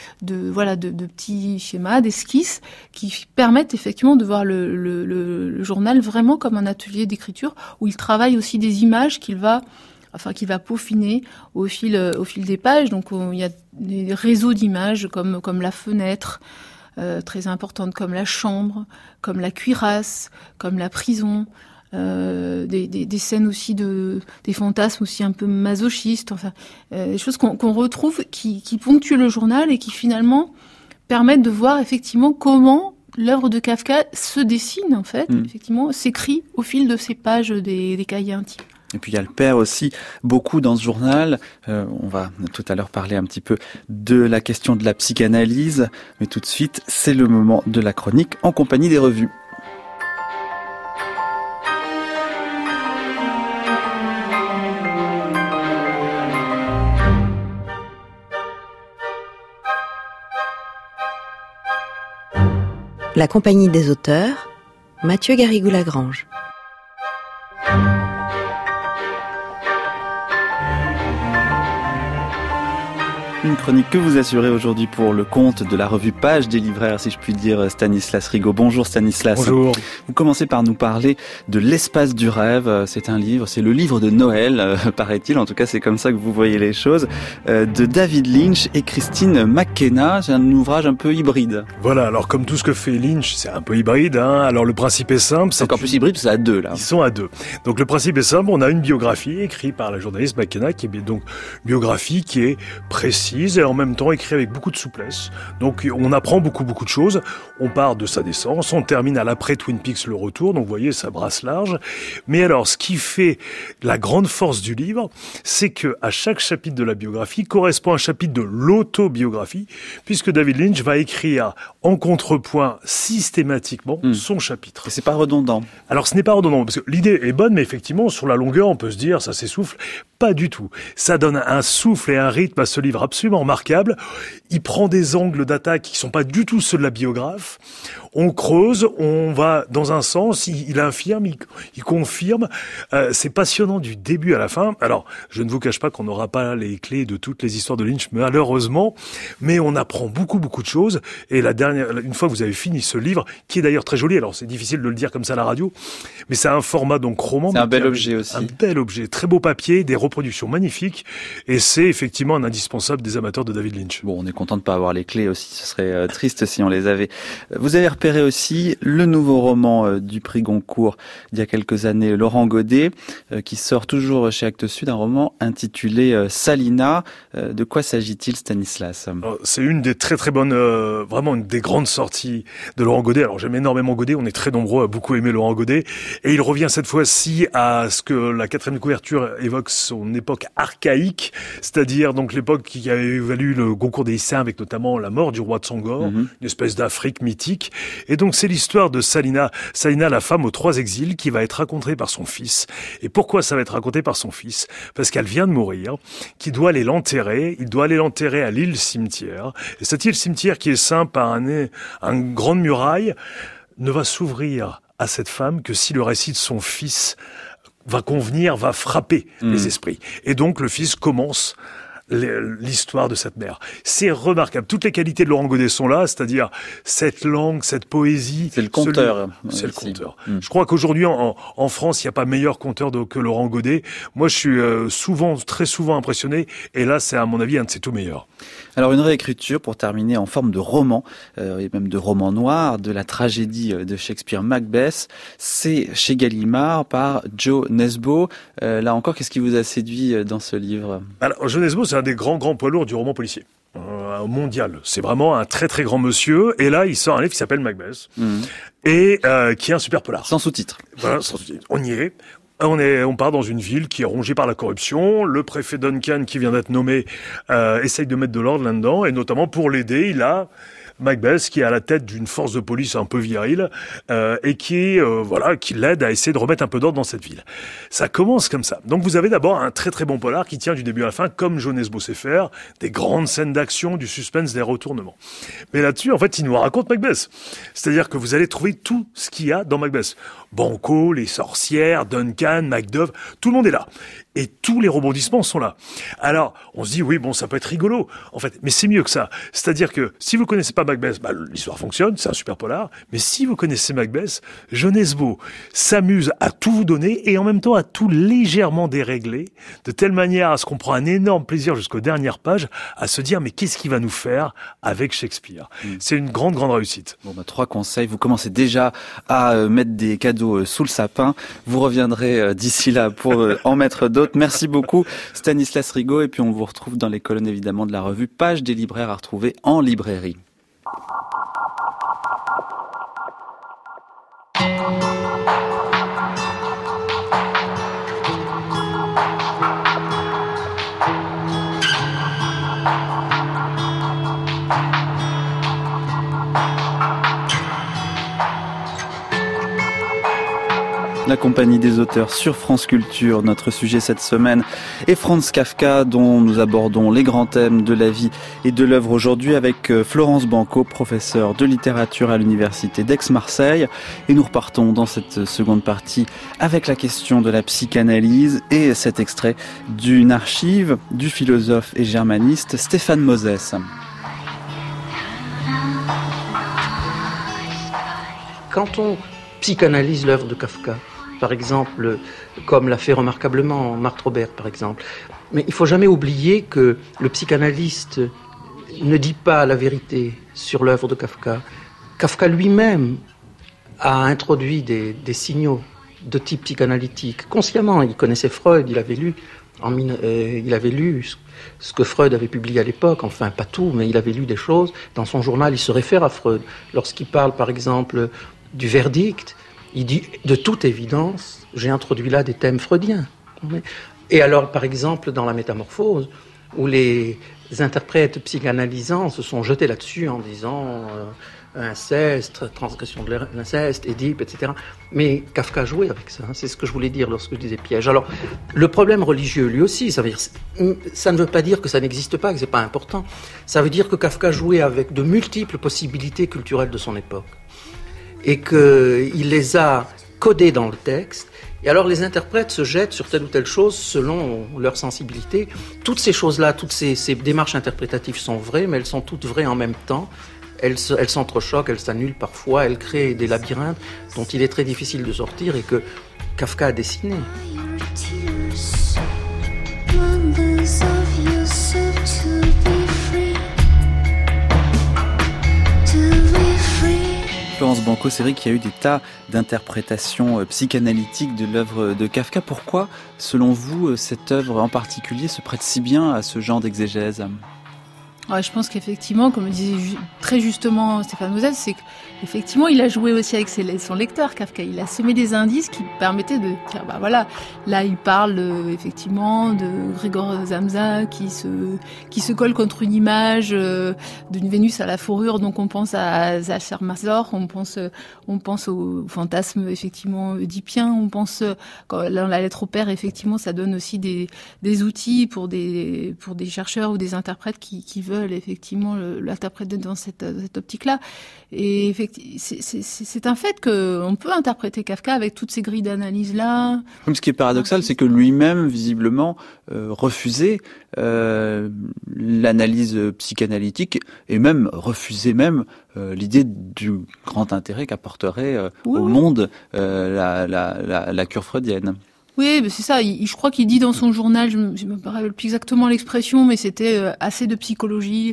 petits schémas, d'esquisses qui permettent effectivement de voir le journal vraiment comme un atelier d'écriture où il travaille aussi des images qu'il va peaufiner au fil des pages. Donc il y a des réseaux d'images comme la fenêtre, très importante, comme la chambre, comme la cuirasse, comme la prison, des scènes aussi des fantasmes aussi un peu masochistes, enfin des choses qu'on retrouve qui ponctuent le journal et qui finalement permettent de voir effectivement comment l'œuvre de Kafka se dessine en fait, effectivement, s'écrit au fil de ces pages des cahiers intimes. Et puis il y a le père aussi, beaucoup dans ce journal. On va tout à l'heure parler un petit peu de la question de la psychanalyse, mais tout de suite, c'est le moment de la chronique en compagnie des revues. La compagnie des auteurs, Mathieu Garrigou-Lagrange. Une chronique que vous assurez aujourd'hui pour le compte de la revue Page des libraires, si je puis dire, Stanislas Rigaud. Bonjour Stanislas. Bonjour. Vous commencez par nous parler de L'espace du rêve. C'est le livre de Noël, paraît-il, en tout cas c'est comme ça que vous voyez les choses, de David Lynch et Christine McKenna. C'est un ouvrage un peu hybride. Voilà, alors comme tout ce que fait Lynch, c'est un peu hybride. Alors le principe est simple. C'est encore plus hybride, c'est à deux là. Ils sont à deux. Donc le principe est simple, on a une biographie écrite par la journaliste McKenna, qui est donc biographie qui est précise et en même temps écrit avec beaucoup de souplesse. Donc on apprend beaucoup de choses. On part de sa naissance, on termine à l'après Twin Peaks, le retour. Donc vous voyez, ça brasse large. Mais alors, ce qui fait la grande force du livre, c'est que à chaque chapitre de la biographie correspond un chapitre de l'autobiographie, puisque David Lynch va écrire en contrepoint systématiquement son chapitre. Et c'est pas redondant. Alors ce n'est pas redondant, parce que l'idée est bonne, mais effectivement, sur la longueur, on peut se dire, ça s'essouffle. Pas du tout. Ça donne un souffle et un rythme à ce livre absolument remarquable. Il prend des angles d'attaque qui sont pas du tout ceux de la biographe. On creuse, on va dans un sens, il infirme, il confirme. C'est passionnant du début à la fin. Alors, je ne vous cache pas qu'on n'aura pas les clés de toutes les histoires de Lynch, malheureusement, mais on apprend beaucoup de choses. Et une fois que vous avez fini ce livre, qui est d'ailleurs très joli, alors c'est difficile de le dire comme ça à la radio, mais c'est un format donc roman. C'est un bel objet aussi. Un bel objet, très beau papier, des reproductions magnifiques, et c'est effectivement un indispensable des amateurs de David Lynch. Bon, on est content de pas avoir les clés aussi, ce serait triste si on les avait. Vous avez repéré aussi le nouveau roman du prix Goncourt d'il y a quelques années, Laurent Godet, qui sort toujours chez Actes Sud, un roman intitulé Salina. De quoi s'agit-il, Stanislas ? C'est une des très bonnes, vraiment une des grandes sorties de Laurent Godet. Alors j'aime énormément Godet, on est très nombreux à beaucoup aimer Laurent Godet, et il revient cette fois-ci à ce que la 4e couverture évoque son époque archaïque, c'est-à-dire donc l'époque qui avait valu le Goncourt des lycéens avec notamment la mort du roi de Sangor, une espèce d'Afrique mythique. Et donc c'est l'histoire de Salina, la femme aux 3 exils, qui va être racontée par son fils. Et pourquoi ça va être raconté par son fils ? Parce qu'elle vient de mourir, qu'il doit aller l'enterrer, il doit aller l'enterrer à l'île cimetière. Et cette île cimetière qui est ceinte par une grande muraille ne va s'ouvrir à cette femme que si le récit de son fils va convenir, va frapper les esprits. Et donc le fils commence l'histoire de cette mère. C'est remarquable. Toutes les qualités de Laurent Godet sont là, c'est-à-dire cette langue, cette poésie. C'est le conteur. C'est le conteur. Je crois qu'aujourd'hui, en France, il n'y a pas meilleur conteur que Laurent Godet. Moi, je suis très souvent impressionné. Et là, c'est à mon avis un de ses tout meilleurs. Alors, une réécriture pour terminer en forme de roman, et même de roman noir, de la tragédie de Shakespeare Macbeth. C'est chez Gallimard par Joe Nesbo. Là encore, qu'est-ce qui vous a séduit dans ce livre ? Alors, Joe Nesbo, c'est un des grands poids lourds du roman policier mondial. C'est vraiment un très grand monsieur. Et là, il sort un livre qui s'appelle Macbeth et qui est un super polar. Sans sous-titres. Voilà, sans sous-titres. On y est. On part dans une ville qui est rongée par la corruption. Le préfet Duncan, qui vient d'être nommé, essaye de mettre de l'ordre là-dedans. Et notamment pour l'aider, il a Macbeth, qui est à la tête d'une force de police un peu virile, et qui l'aide à essayer de remettre un peu d'ordre dans cette ville. Ça commence comme ça. Donc vous avez d'abord un très bon polar qui tient du début à la fin, comme Joe Nesbo sait faire, des grandes scènes d'action, du suspense, des retournements. Mais là-dessus, en fait, il nous raconte Macbeth. C'est-à-dire que vous allez trouver tout ce qu'il y a dans Macbeth. Banquo, les sorcières, Duncan, Macduff, tout le monde est là. et tous les rebondissements sont là. Alors, on se dit, oui, bon, ça peut être rigolo, en fait, mais c'est mieux que ça. C'est-à-dire que si vous connaissez pas Macbeth, l'histoire fonctionne, c'est un super polar, mais si vous connaissez Macbeth, John Nesbo s'amuse à tout vous donner et en même temps à tout légèrement dérégler, de telle manière à ce qu'on prend un énorme plaisir jusqu'aux dernières pages à se dire, mais qu'est-ce qu'il va nous faire avec Shakespeare? C'est une grande réussite. Bon, 3 conseils. Vous commencez déjà à mettre des cadeaux sous le sapin. Vous reviendrez d'ici là pour en mettre d'autres. Merci beaucoup, Stanislas Rigaud. Et puis, on vous retrouve dans les colonnes, évidemment, de la revue Page des libraires à retrouver en librairie. La compagnie des auteurs sur France Culture. Notre sujet cette semaine est Franz Kafka, dont nous abordons les grands thèmes de la vie et de l'œuvre aujourd'hui avec Florence Banco, professeure de littérature à l'université d'Aix-Marseille. Et nous repartons dans cette seconde partie avec la question de la psychanalyse et cet extrait d'une archive du philosophe et germaniste Stéphane Moses. Quand on psychanalyse l'œuvre de Kafka, par exemple, comme l'a fait remarquablement Marthe Robert, par exemple. Mais il ne faut jamais oublier que le psychanalyste ne dit pas la vérité sur l'œuvre de Kafka. Kafka lui-même a introduit des signaux de type psychanalytique. Consciemment, il connaissait Freud, il avait lu ce que Freud avait publié à l'époque, enfin pas tout, mais il avait lu des choses. Dans son journal, il se réfère à Freud. Lorsqu'il parle, par exemple, du verdict, il dit, de toute évidence, j'ai introduit là des thèmes freudiens. Et alors, par exemple, dans la Métamorphose, où les interprètes psychanalysants se sont jetés là-dessus en disant inceste, transgression de l'inceste, Édipe, etc. Mais Kafka jouait avec ça, c'est ce que je voulais dire lorsque je disais piège. Alors, le problème religieux, lui aussi, ça ne veut pas dire que ça n'existe pas, que c'est pas important. Ça veut dire que Kafka jouait avec de multiples possibilités culturelles de son époque. Et qu'il les a codés dans le texte. Et alors les interprètes se jettent sur telle ou telle chose selon leur sensibilité. Toutes ces choses-là, toutes ces démarches interprétatives sont vraies, mais elles sont toutes vraies en même temps. Elles s'entrechoquent, elles s'annulent parfois, elles créent des labyrinthes dont il est très difficile de sortir et que Kafka a dessiné. Florence Banco, c'est vrai qu'il y a eu des tas d'interprétations psychanalytiques de l'œuvre de Kafka. Pourquoi, selon vous, cette œuvre en particulier se prête si bien à ce genre d'exégèse ? Ouais, je pense qu'effectivement, comme disait très justement Stéphane Moses, c'est qu'effectivement, il a joué aussi avec son lecteur, Kafka. Il a semé des indices qui permettaient de dire, bah voilà, là, il parle effectivement de Grégor Samsa qui se colle contre une image d'une Vénus à la fourrure, donc on pense à Zachar Mazor, on pense au fantasme effectivement oedipien, on pense dans la lettre au père, effectivement, ça donne aussi des outils pour des chercheurs ou des interprètes qui veulent effectivement l'interpréter dans cette optique-là. Et c'est un fait qu'on peut interpréter Kafka avec toutes ces grilles d'analyse-là. Comme ce qui est paradoxal, c'est que lui-même, visiblement, refusait l'analyse psychanalytique et même refusait l'idée du grand intérêt qu'apporterait au monde la cure freudienne. Oui, mais c'est ça. Je crois qu'il dit dans son journal, je me rappelle plus exactement l'expression, mais c'était assez de psychologie.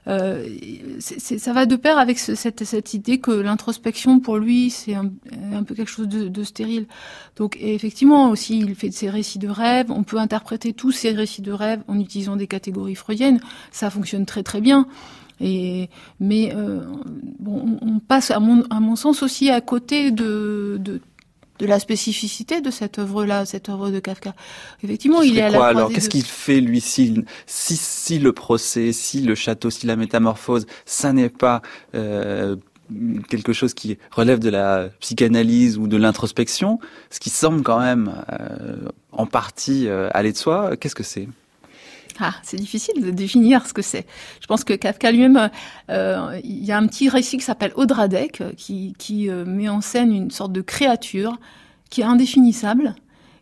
Ça va de pair avec cette idée que l'introspection, pour lui, c'est un peu quelque chose de stérile. Donc, et effectivement, aussi, il fait de ses récits de rêve. On peut interpréter tous ces récits de rêve en utilisant des catégories freudiennes. Ça fonctionne très très bien. Mais on passe, à mon sens, aussi à côté de la spécificité de cette œuvre-là, cette œuvre de Kafka. Effectivement, il est à la croisée. Alors, qu'est-ce qu'il fait, lui, si le procès, si le château, si la métamorphose, ça n'est pas quelque chose qui relève de la psychanalyse ou de l'introspection, ce qui semble quand même en partie aller de soi, qu'est-ce que c'est ? C'est difficile de définir ce que c'est. Je pense que Kafka lui-même, il y a un petit récit qui s'appelle Odradek, qui met en scène une sorte de créature qui est indéfinissable,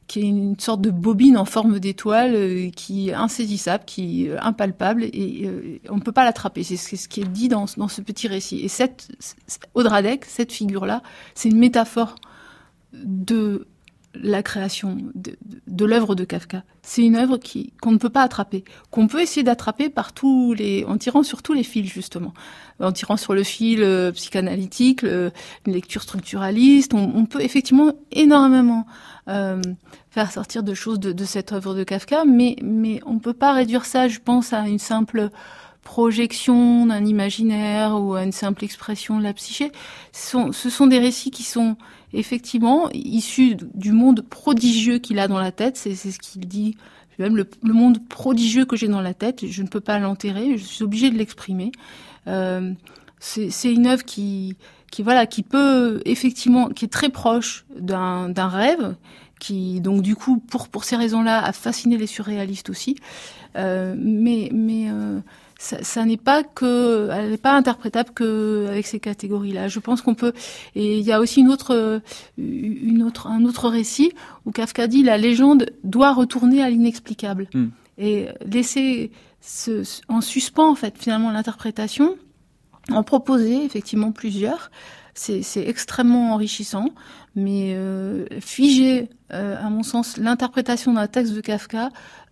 qui est une sorte de bobine en forme d'étoile qui est insaisissable, qui est impalpable et on ne peut pas l'attraper. C'est ce qui est dit dans ce petit récit. Et Odradek, cette figure-là, c'est une métaphore de la création de l'œuvre de Kafka. C'est une œuvre qu'on ne peut pas attraper, qu'on peut essayer d'attraper en tirant sur tous les fils, justement. En tirant sur le fil psychanalytique, une lecture structuraliste, on peut effectivement énormément faire sortir de choses de cette œuvre de Kafka, mais on ne peut pas réduire ça, je pense, à une simple projection d'un imaginaire ou à une simple expression de la psyché. Ce sont des récits qui sont effectivement issus du monde prodigieux qu'il a dans la tête, c'est ce qu'il dit, même le monde prodigieux que j'ai dans la tête, je ne peux pas l'enterrer, je suis obligée de l'exprimer. C'est une œuvre qui peut effectivement, qui est très proche d'un rêve, qui donc du coup pour ces raisons-là a fasciné les surréalistes aussi, mais ça n'est pas elle n'est pas interprétable que avec ces catégories-là. Je pense qu'on peut, et il y a aussi un autre récit où Kafka dit la légende doit retourner à l'inexplicable et laisser en suspens en fait finalement l'interprétation, en proposer effectivement plusieurs. C'est extrêmement enrichissant, mais figer, à mon sens, l'interprétation d'un texte de Kafka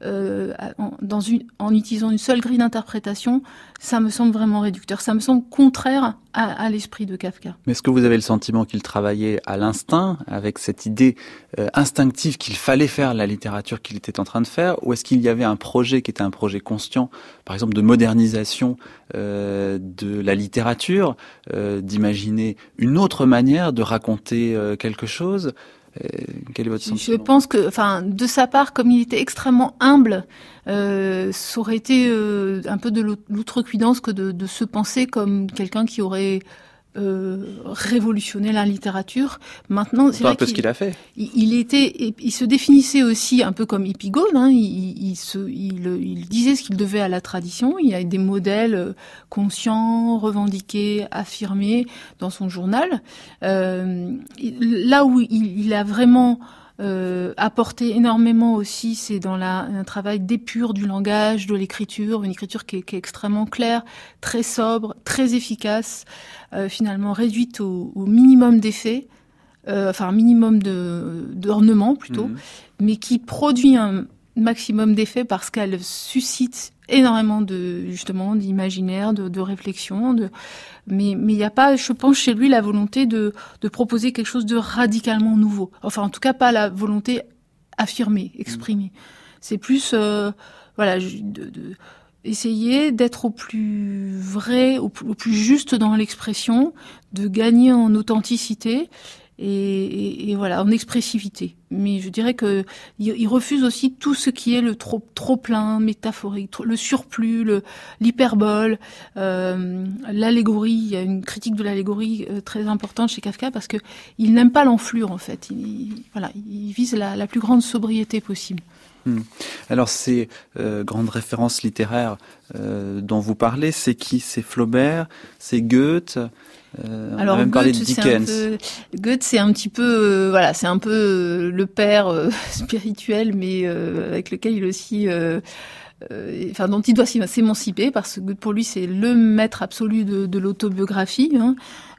en utilisant une seule grille d'interprétation, ça me semble vraiment réducteur. Ça me semble contraire à l'esprit de Kafka. Mais est-ce que vous avez le sentiment qu'il travaillait à l'instinct, avec cette idée instinctive qu'il fallait faire la littérature qu'il était en train de faire, ou est-ce qu'il y avait un projet qui était un projet conscient, par exemple de modernisation de la littérature, d'imaginer une autre manière de raconter quelque chose? Quel est votre sentiment? Je pense que, de sa part, comme il était extrêmement humble, ça aurait été un peu de l'outrecuidance que de se penser comme quelqu'un qui aurait révolutionné la littérature. Maintenant, c'est vrai ce qu'il a fait. Il se définissait aussi un peu comme épigone. Hein, il disait ce qu'il devait à la tradition. Il y a des modèles conscients, revendiqués, affirmés dans son journal. Là où il a vraiment apporté énormément aussi, c'est dans un travail d'épure du langage, de l'écriture, une écriture qui est extrêmement claire, très sobre, très efficace, finalement réduite au minimum d'effets, minimum d'ornement plutôt, mais qui produit un maximum d'effets parce qu'elle suscite énormément d'imaginaire, de réflexion, mais il n'y a pas, je pense, chez lui la volonté de proposer quelque chose de radicalement nouveau. Enfin, en tout cas, pas la volonté affirmée, exprimée. C'est plus, essayer d'être au plus vrai, au plus juste dans l'expression, de gagner en authenticité et en expressivité. Mais je dirais que il refuse aussi tout ce qui est le trop plein métaphorique, le surplus, l'hyperbole, l'allégorie. Il y a une critique de l'allégorie très importante chez Kafka parce que il n'aime pas l'enflure en fait. Il vise la plus grande sobriété possible. Alors ces grandes références littéraires dont vous parlez, c'est qui? C'est Flaubert? C'est Goethe? Alors on va même parler de Dickens. Goethe, c'est un petit peu, c'est un peu le père spirituel, mais avec lequel il aussi, dont il doit s'émanciper, parce que pour lui c'est le maître absolu de l'autobiographie. Hein.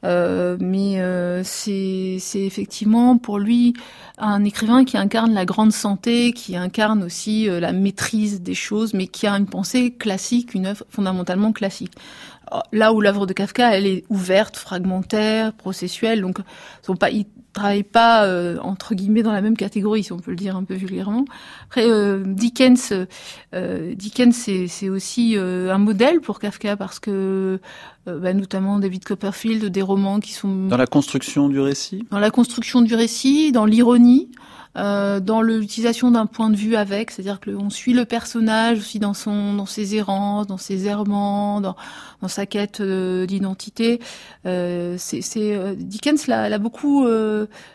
C'est effectivement pour lui un écrivain qui incarne la grande santé, qui incarne aussi la maîtrise des choses, mais qui a une pensée classique, une œuvre fondamentalement classique. Là où l'œuvre de Kafka, elle est ouverte, fragmentaire, processuelle, donc ils travaillent pas entre guillemets dans la même catégorie, si on peut le dire un peu vulgairement. Après, Dickens, c'est aussi un modèle pour Kafka parce que notamment David Copperfield, des romans qui sont dans la construction du récit, dans l'ironie. Dans l'utilisation d'un point de vue c'est-à-dire que on suit le personnage aussi dans ses errances, dans ses errements, dans sa quête d'identité. Dickens l'a beaucoup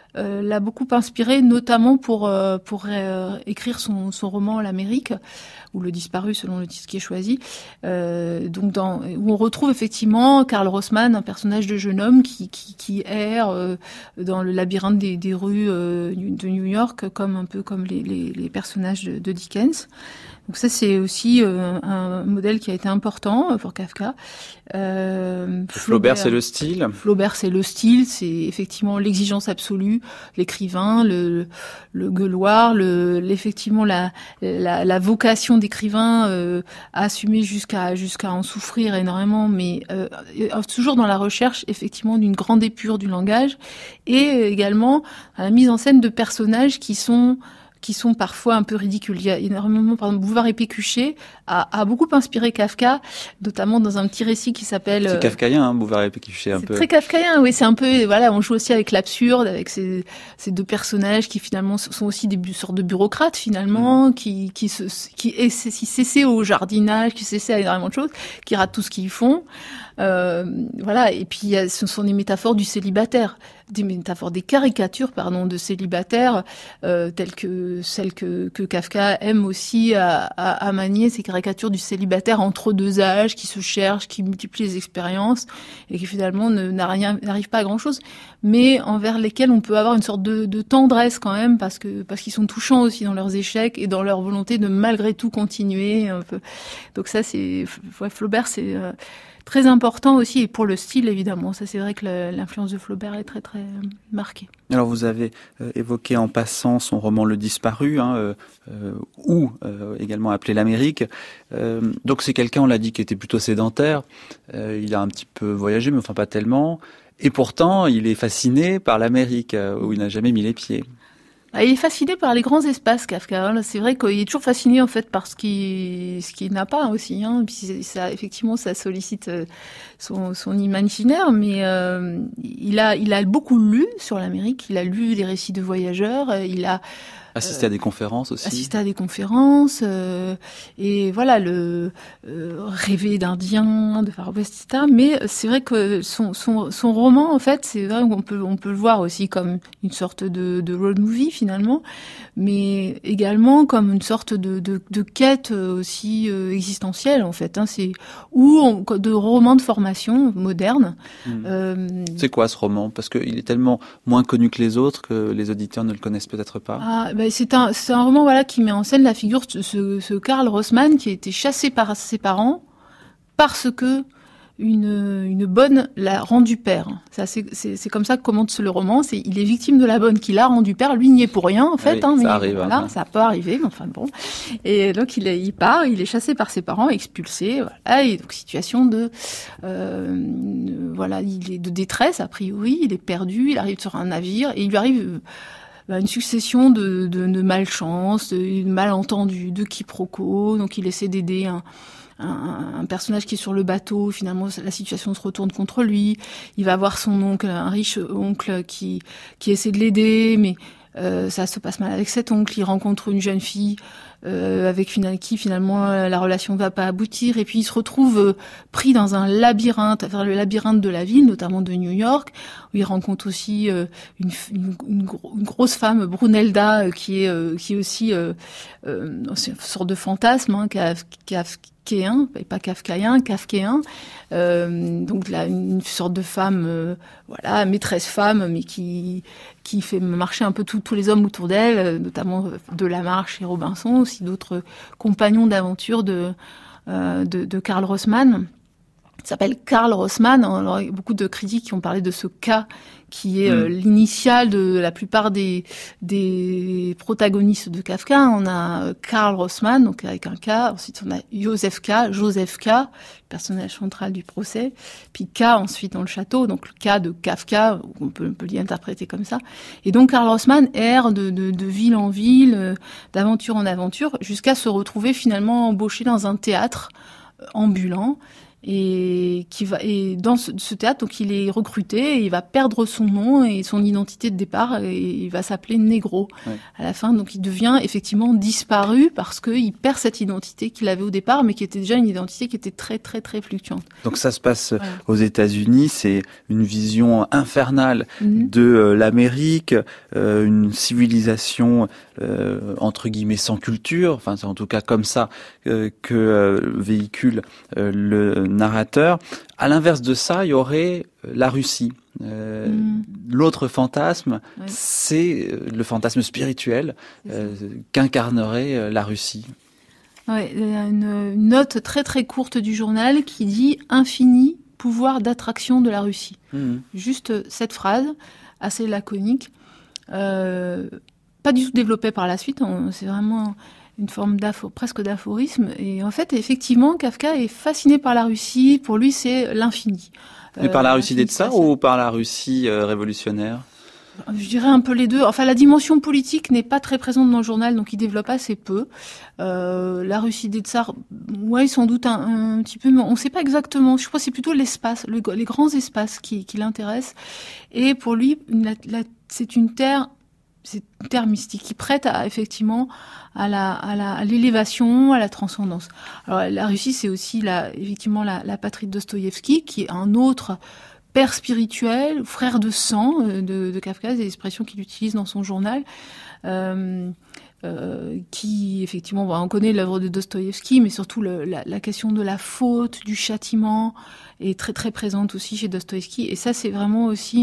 l'a beaucoup inspiré, notamment pour écrire son roman L'Amérique, ou Le Disparu selon le titre qui est choisi. Donc où on retrouve effectivement Karl Rossmann, un personnage de jeune homme qui erre dans le labyrinthe des rues de New York, un peu comme les personnages de Dickens. Donc ça, c'est aussi un modèle qui a été important pour Kafka. Flaubert, c'est le style. Flaubert, c'est le style, c'est effectivement l'exigence absolue, l'écrivain, le gueuloir, effectivement la vocation d'écrivain à assumer jusqu'à en souffrir énormément, mais toujours dans la recherche effectivement d'une grande épure du langage, et également à la mise en scène de personnages qui sont parfois un peu ridicules. Il y a énormément, par exemple, Bouvard et Pécuchet a beaucoup inspiré Kafka, notamment dans un petit récit qui s'appelle... C'est kafkaïen, Bouvard et Pécuchet, un peu. C'est très kafkaïen, oui, c'est un peu, voilà, on joue aussi avec l'absurde, avec ces deux personnages qui finalement sont aussi des sortes de bureaucrates, finalement, qui s'essaient au jardinage, qui s'essaient à énormément de choses, qui ratent tout ce qu'ils font. Voilà, et puis ce sont des métaphores du célibataire, des caricatures, de célibataires, telles que celles que Kafka aime aussi à manier, ces caricatures du célibataire entre deux âges, qui se cherche, qui multiplie les expériences, et qui finalement n'arrive pas à grand chose, mais envers lesquels on peut avoir une sorte de tendresse quand même, parce qu'ils sont touchants aussi dans leurs échecs et dans leur volonté de malgré tout continuer un peu. Donc ça, Flaubert, c'est très important aussi, et pour le style évidemment. Ça, c'est vrai que l'influence de Flaubert est très très marquée. Alors vous avez évoqué en passant son roman Le Disparu, ou également appelé L'Amérique. Donc c'est quelqu'un, on l'a dit, qui était plutôt sédentaire. Il a un petit peu voyagé, mais enfin pas tellement. Et pourtant, il est fasciné par l'Amérique, où il n'a jamais mis les pieds. Il est fasciné par les grands espaces, Kafka. C'est vrai qu'il est toujours fasciné en fait par ce qu'il n'a pas aussi. Puis ça, effectivement, ça sollicite son imaginaire. Mais il a beaucoup lu sur l'Amérique. Il a lu des récits de voyageurs. Il a assisté à des conférences aussi. Assisté à des conférences, et voilà, rêver d'Indien, de Far West, etc. Mais c'est vrai que son roman, en fait, c'est vrai qu'on peut le voir aussi comme une sorte de road movie finalement, mais également comme une sorte de quête aussi existentielle en fait. Ou de roman de formation moderne. C'est quoi ce roman? Parce qu'il est tellement moins connu que les autres que les auditeurs ne le connaissent peut-être pas. C'est un roman, voilà, qui met en scène la figure de ce Karl Rossmann qui a été chassé par ses parents parce que une bonne l'a rendu père. Ça, c'est comme ça que commence le roman. Il est victime de la bonne qui l'a rendu père. Lui n'y est pour rien en fait. Oui, mais ça arrive. Voilà, ça peut arriver, mais enfin bon. Et donc il part, il est chassé par ses parents, expulsé. Voilà, et donc situation il est de détresse a priori. Il est perdu. Il arrive sur un navire et il lui arrive une succession de malchance, de malentendus, de quiproquos. Donc il essaie d'aider un personnage qui est sur le bateau. Finalement, la situation se retourne contre lui. Il va voir son oncle, un riche oncle qui essaie de l'aider, mais ça se passe mal avec cet oncle. Il rencontre une jeune fille avec qui finalement la relation ne va pas aboutir, et puis il se retrouve pris dans un labyrinthe, le labyrinthe de la ville, notamment de New York, où il rencontre aussi une grosse femme, Brunelda, qui est aussi une sorte de fantasme, kafkaïen, pas kafkaïen, kafkaïen. Donc là, une sorte de femme, maîtresse femme, mais qui fait marcher un peu tous les hommes autour d'elle, notamment Delamarche et Robinson, aussi d'autres compagnons d'aventure de Karl Rossmann. Il s'appelle Karl Rossmann. Alors, il y a beaucoup de critiques qui ont parlé de ce K, qui est l'initiale de la plupart des protagonistes de Kafka. On a Karl Rossmann, donc avec un K. Ensuite, on a Joseph K, personnage central du procès. Puis K ensuite dans le château, donc le K de Kafka, on peut l'y interpréter comme ça. Et donc Karl Rossmann erre de ville en ville, d'aventure en aventure, jusqu'à se retrouver finalement embauché dans un théâtre ambulant. et dans ce théâtre, donc il est recruté, et il va perdre son nom et son identité de départ, et il va s'appeler Negro à la fin. Donc il devient effectivement disparu parce qu'il perd cette identité qu'il avait au départ, mais qui était déjà une identité qui était très très très fluctuante. Donc ça se passe aux États-Unis, c'est une vision infernale de l'Amérique, une civilisation entre guillemets sans culture, enfin c'est en tout cas comme ça que véhicule le narrateur. À l'inverse de ça, il y aurait la Russie. L'autre fantasme, c'est le fantasme spirituel qu'incarnerait la Russie. Ouais, il y a une note très très courte du journal qui dit « Infini pouvoir d'attraction de la Russie ». Juste cette phrase, assez laconique, pas du tout développée par la suite, c'est vraiment une forme presque d'aphorisme. Et en fait, effectivement, Kafka est fasciné par la Russie. Pour lui, c'est l'infini. Mais par la Russie des tsars ou par la Russie révolutionnaire ? Je dirais un peu les deux. Enfin, la dimension politique n'est pas très présente dans le journal, donc il développe assez peu. La Russie des tsars, ouais, sans doute un petit peu, mais on ne sait pas exactement. Je crois que c'est plutôt l'espace, les grands espaces qui l'intéressent. Et pour lui, c'est une terre mystique qui prête effectivement à l'élévation, à la transcendance. Alors la Russie, c'est aussi effectivement la patrie de Dostoïevski, qui est un autre père spirituel, frère de sang de Kafka, des expressions qu'il utilise dans son journal, qui effectivement, on connaît l'œuvre de Dostoïevski, mais surtout la question de la faute, du châtiment est très très présente aussi chez Dostoïevski, et ça c'est vraiment aussi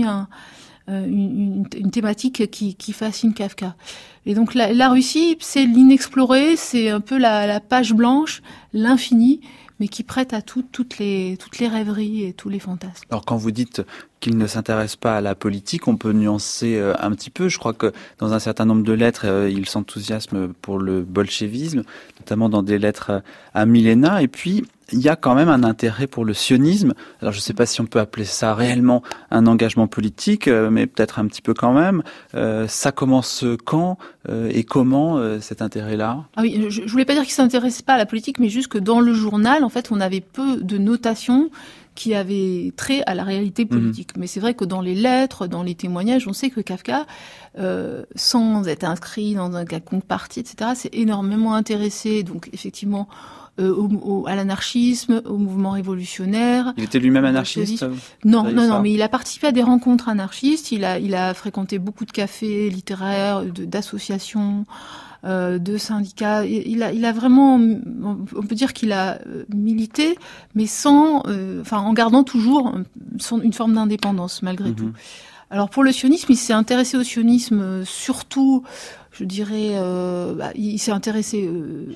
une thématique qui fascine Kafka. Et donc la Russie, c'est l'inexploré, c'est un peu la page blanche, l'infini, mais qui prête à toutes les rêveries et tous les fantasmes. Alors quand vous dites qu'il ne s'intéresse pas à la politique, on peut nuancer un petit peu. Je crois que dans un certain nombre de lettres, il s'enthousiasme pour le bolchevisme, notamment dans des lettres à Milena. Et puis, il y a quand même un intérêt pour le sionisme. Alors je ne sais pas si on peut appeler ça réellement un engagement politique, mais peut-être un petit peu quand même. Ça commence quand et comment cet intérêt-là ? Ah oui, je voulais pas dire qu'il s'intéresse pas à la politique, mais juste que dans le journal, en fait, on avait peu de notations qui avaient trait à la réalité politique. Mais c'est vrai que dans les lettres, dans les témoignages, on sait que Kafka, sans être inscrit dans un quelconque parti, etc., s'est énormément intéressé, donc effectivement, à l'anarchisme, au mouvement révolutionnaire. Il était lui-même anarchiste ? Non, mais il a participé à des rencontres anarchistes, il a fréquenté beaucoup de cafés littéraires, d'associations, de syndicats. Il a vraiment, on peut dire qu'il a milité, mais en gardant toujours une forme d'indépendance malgré tout. Alors pour le sionisme, il s'est intéressé au sionisme surtout, je dirais, il s'est intéressé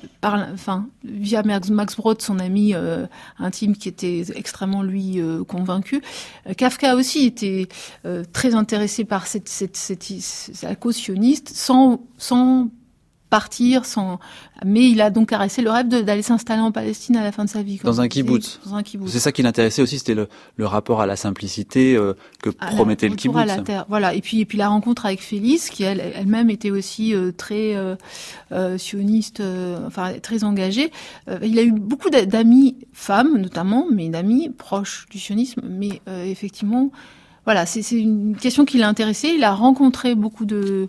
via Max Brod, son ami intime, qui était extrêmement convaincu. Kafka aussi était très intéressé par la cause sioniste, sans partir, mais il a donc caressé le rêve d'aller s'installer en Palestine à la fin de sa vie. Dans un kibboutz. C'est ça qui l'intéressait aussi, c'était le rapport à la simplicité que promettait le kibboutz. À la terre, voilà. Et puis la rencontre avec Félix, qui elle-même était aussi très sioniste, très engagée. Il a eu beaucoup d'amis femmes, notamment, mais d'amis proches du sionisme. Mais effectivement, voilà, c'est une question qui l'a intéressé. Il a rencontré beaucoup de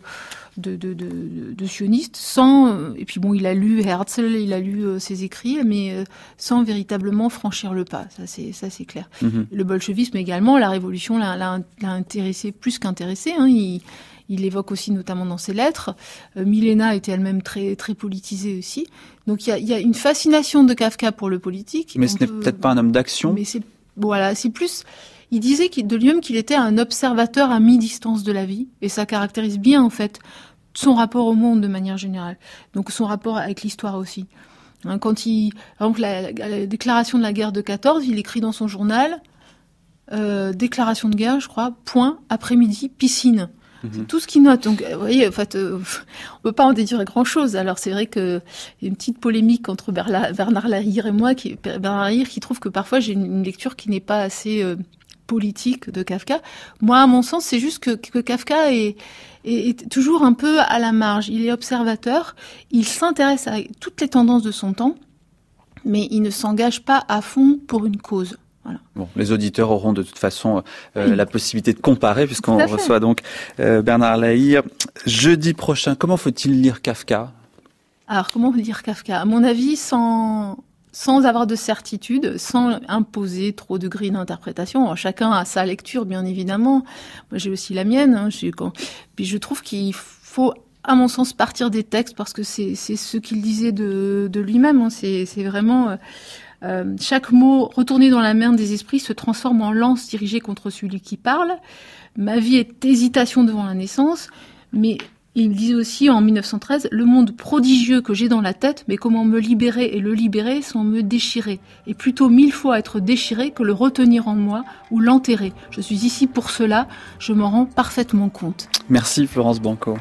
sionistes et puis bon, il a lu Herzl, il a lu ses écrits, mais sans véritablement franchir le pas. Ça c'est clair. Le bolchevisme également, la révolution l'a intéressé plus qu'intéressé. Il évoque aussi notamment dans ses lettres. Milena était elle-même très très politisée aussi. Donc il y a une fascination de Kafka pour le politique. Mais ce n'est peut-être pas un homme d'action. Mais c'est plus. Il disait de lui-même qu'il était un observateur à mi-distance de la vie, et ça caractérise bien en fait son rapport au monde de manière générale. Donc son rapport avec l'histoire aussi. Quand par exemple, la déclaration de la guerre de 14, il écrit dans son journal déclaration de guerre, je crois, point, après-midi, piscine. C'est tout ce qu'il note. Donc, vous voyez, en fait, on peut pas en déduire grand-chose. Alors, c'est vrai qu'il y a une petite polémique entre Bernard Lahire et moi, Bernard Lahire qui trouve que parfois j'ai une lecture qui n'est pas assez politique de Kafka. Moi, à mon sens, c'est juste que Kafka est toujours un peu à la marge. Il est observateur, il s'intéresse à toutes les tendances de son temps, mais il ne s'engage pas à fond pour une cause. Voilà. Bon, les auditeurs auront de toute façon la possibilité de comparer, puisqu'on reçoit donc Bernard Lahire. Jeudi prochain, comment faut-il lire Kafka ? Alors, comment lire Kafka ? À mon avis, sans avoir de certitude, sans imposer trop de grilles d'interprétation. Alors, chacun a sa lecture, bien évidemment. Moi, j'ai aussi la mienne. Puis je trouve qu'il faut, à mon sens, partir des textes, parce que c'est ce qu'il disait de lui-même. C'est vraiment... chaque mot retourné dans la main des esprits se transforme en lance dirigée contre celui qui parle. Ma vie est hésitation devant la naissance, mais il disait aussi en 1913, le monde prodigieux que j'ai dans la tête, mais comment me libérer et le libérer sans me déchirer. Et plutôt 1000 fois être déchiré que le retenir en moi ou l'enterrer. Je suis ici pour cela, je m'en rends parfaitement compte. Merci Florence Banco.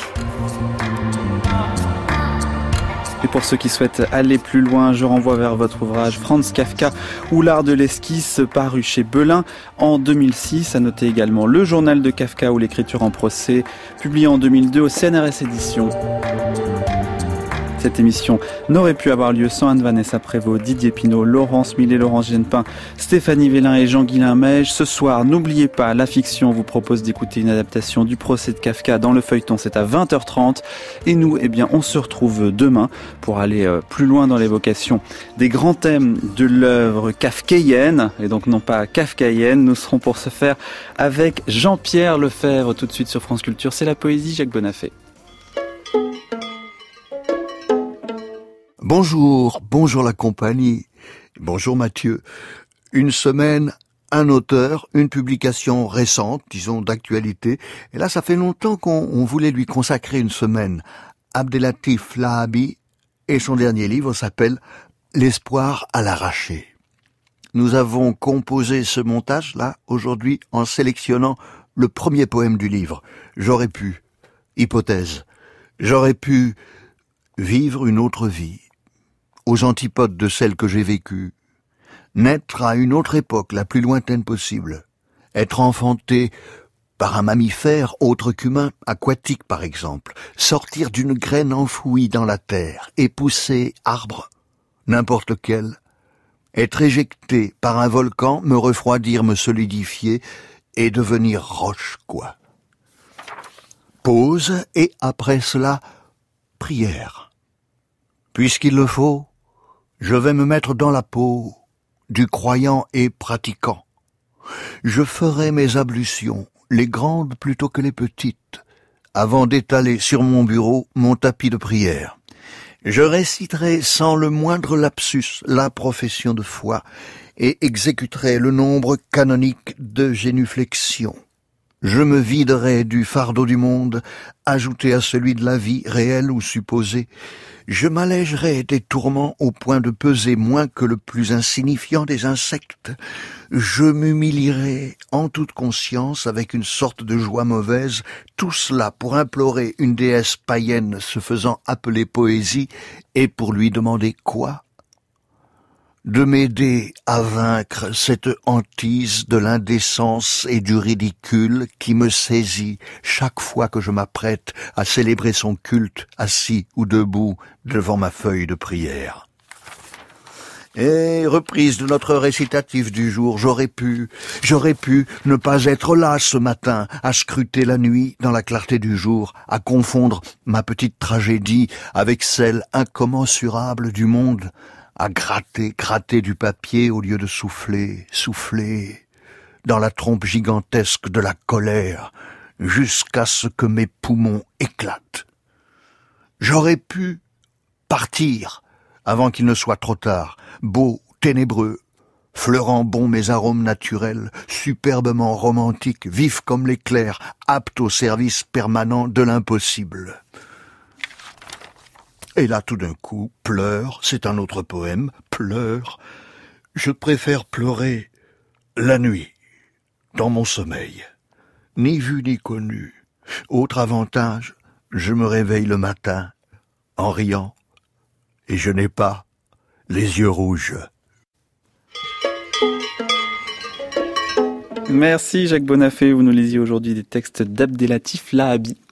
Et pour ceux qui souhaitent aller plus loin, je renvoie vers votre ouvrage Franz Kafka ou l'art de l'esquisse, paru chez Belin en 2006. À noter également Le journal de Kafka ou l'écriture en procès, publié en 2002 au CNRS Éditions. Cette émission n'aurait pu avoir lieu sans Anne-Vanessa Prévost, Didier Pinault, Laurence Millet, Laurence Genepin, Stéphanie Vélin et Jean-Guilain Meige. Ce soir, n'oubliez pas, La Fiction vous propose d'écouter une adaptation du procès de Kafka dans le feuilleton. C'est à 20h30. Et nous, on se retrouve demain pour aller plus loin dans l'évocation des grands thèmes de l'œuvre kafkaïenne, et donc non pas kafkaïenne. Nous serons pour ce faire avec Jean-Pierre Lefebvre tout de suite sur France Culture. C'est la poésie, Jacques Bonafé. Bonjour la compagnie, bonjour Mathieu. Une semaine, un auteur, une publication récente, disons d'actualité. Et là, ça fait longtemps qu'on voulait lui consacrer une semaine. Abdellatif Lahabi, et son dernier livre s'appelle L'espoir à l'arraché. Nous avons composé ce montage-là aujourd'hui en sélectionnant le premier poème du livre. J'aurais pu vivre une autre vie, aux antipodes de celle que j'ai vécue, naître à une autre époque, la plus lointaine possible, être enfanté par un mammifère autre qu'humain, aquatique par exemple, sortir d'une graine enfouie dans la terre et pousser arbre, n'importe lequel, être éjecté par un volcan, me refroidir, me solidifier et devenir roche, quoi. Pause et après cela, prière. Puisqu'il le faut, je vais me mettre dans la peau du croyant et pratiquant. Je ferai mes ablutions, les grandes plutôt que les petites, avant d'étaler sur mon bureau mon tapis de prière. Je réciterai sans le moindre lapsus la profession de foi et exécuterai le nombre canonique de génuflexions. Je me viderai du fardeau du monde, ajouté à celui de la vie réelle ou supposée. Je m'allégerai des tourments au point de peser moins que le plus insignifiant des insectes. Je m'humilierai en toute conscience avec une sorte de joie mauvaise, tout cela pour implorer une déesse païenne se faisant appeler poésie et pour lui demander quoi ? De m'aider à vaincre cette hantise de l'indécence et du ridicule qui me saisit chaque fois que je m'apprête à célébrer son culte assis ou debout devant ma feuille de prière. Et reprise de notre récitatif du jour, j'aurais pu ne pas être là ce matin, à scruter la nuit dans la clarté du jour, à confondre ma petite tragédie avec celle incommensurable du monde, à gratter du papier au lieu de souffler dans la trompe gigantesque de la colère, jusqu'à ce que mes poumons éclatent. J'aurais pu partir avant qu'il ne soit trop tard, beau, ténébreux, fleurant bon mes arômes naturels, superbement romantique, vif comme l'éclair, apte au service permanent de l'impossible. Et là, tout d'un coup, pleure, c'est un autre poème, pleure. Je préfère pleurer la nuit, dans mon sommeil. Ni vu ni connu. Autre avantage, je me réveille le matin, en riant, et je n'ai pas les yeux rouges. Merci Jacques Bonafé, vous nous lisiez aujourd'hui des textes d'Abdellatif Lahabi.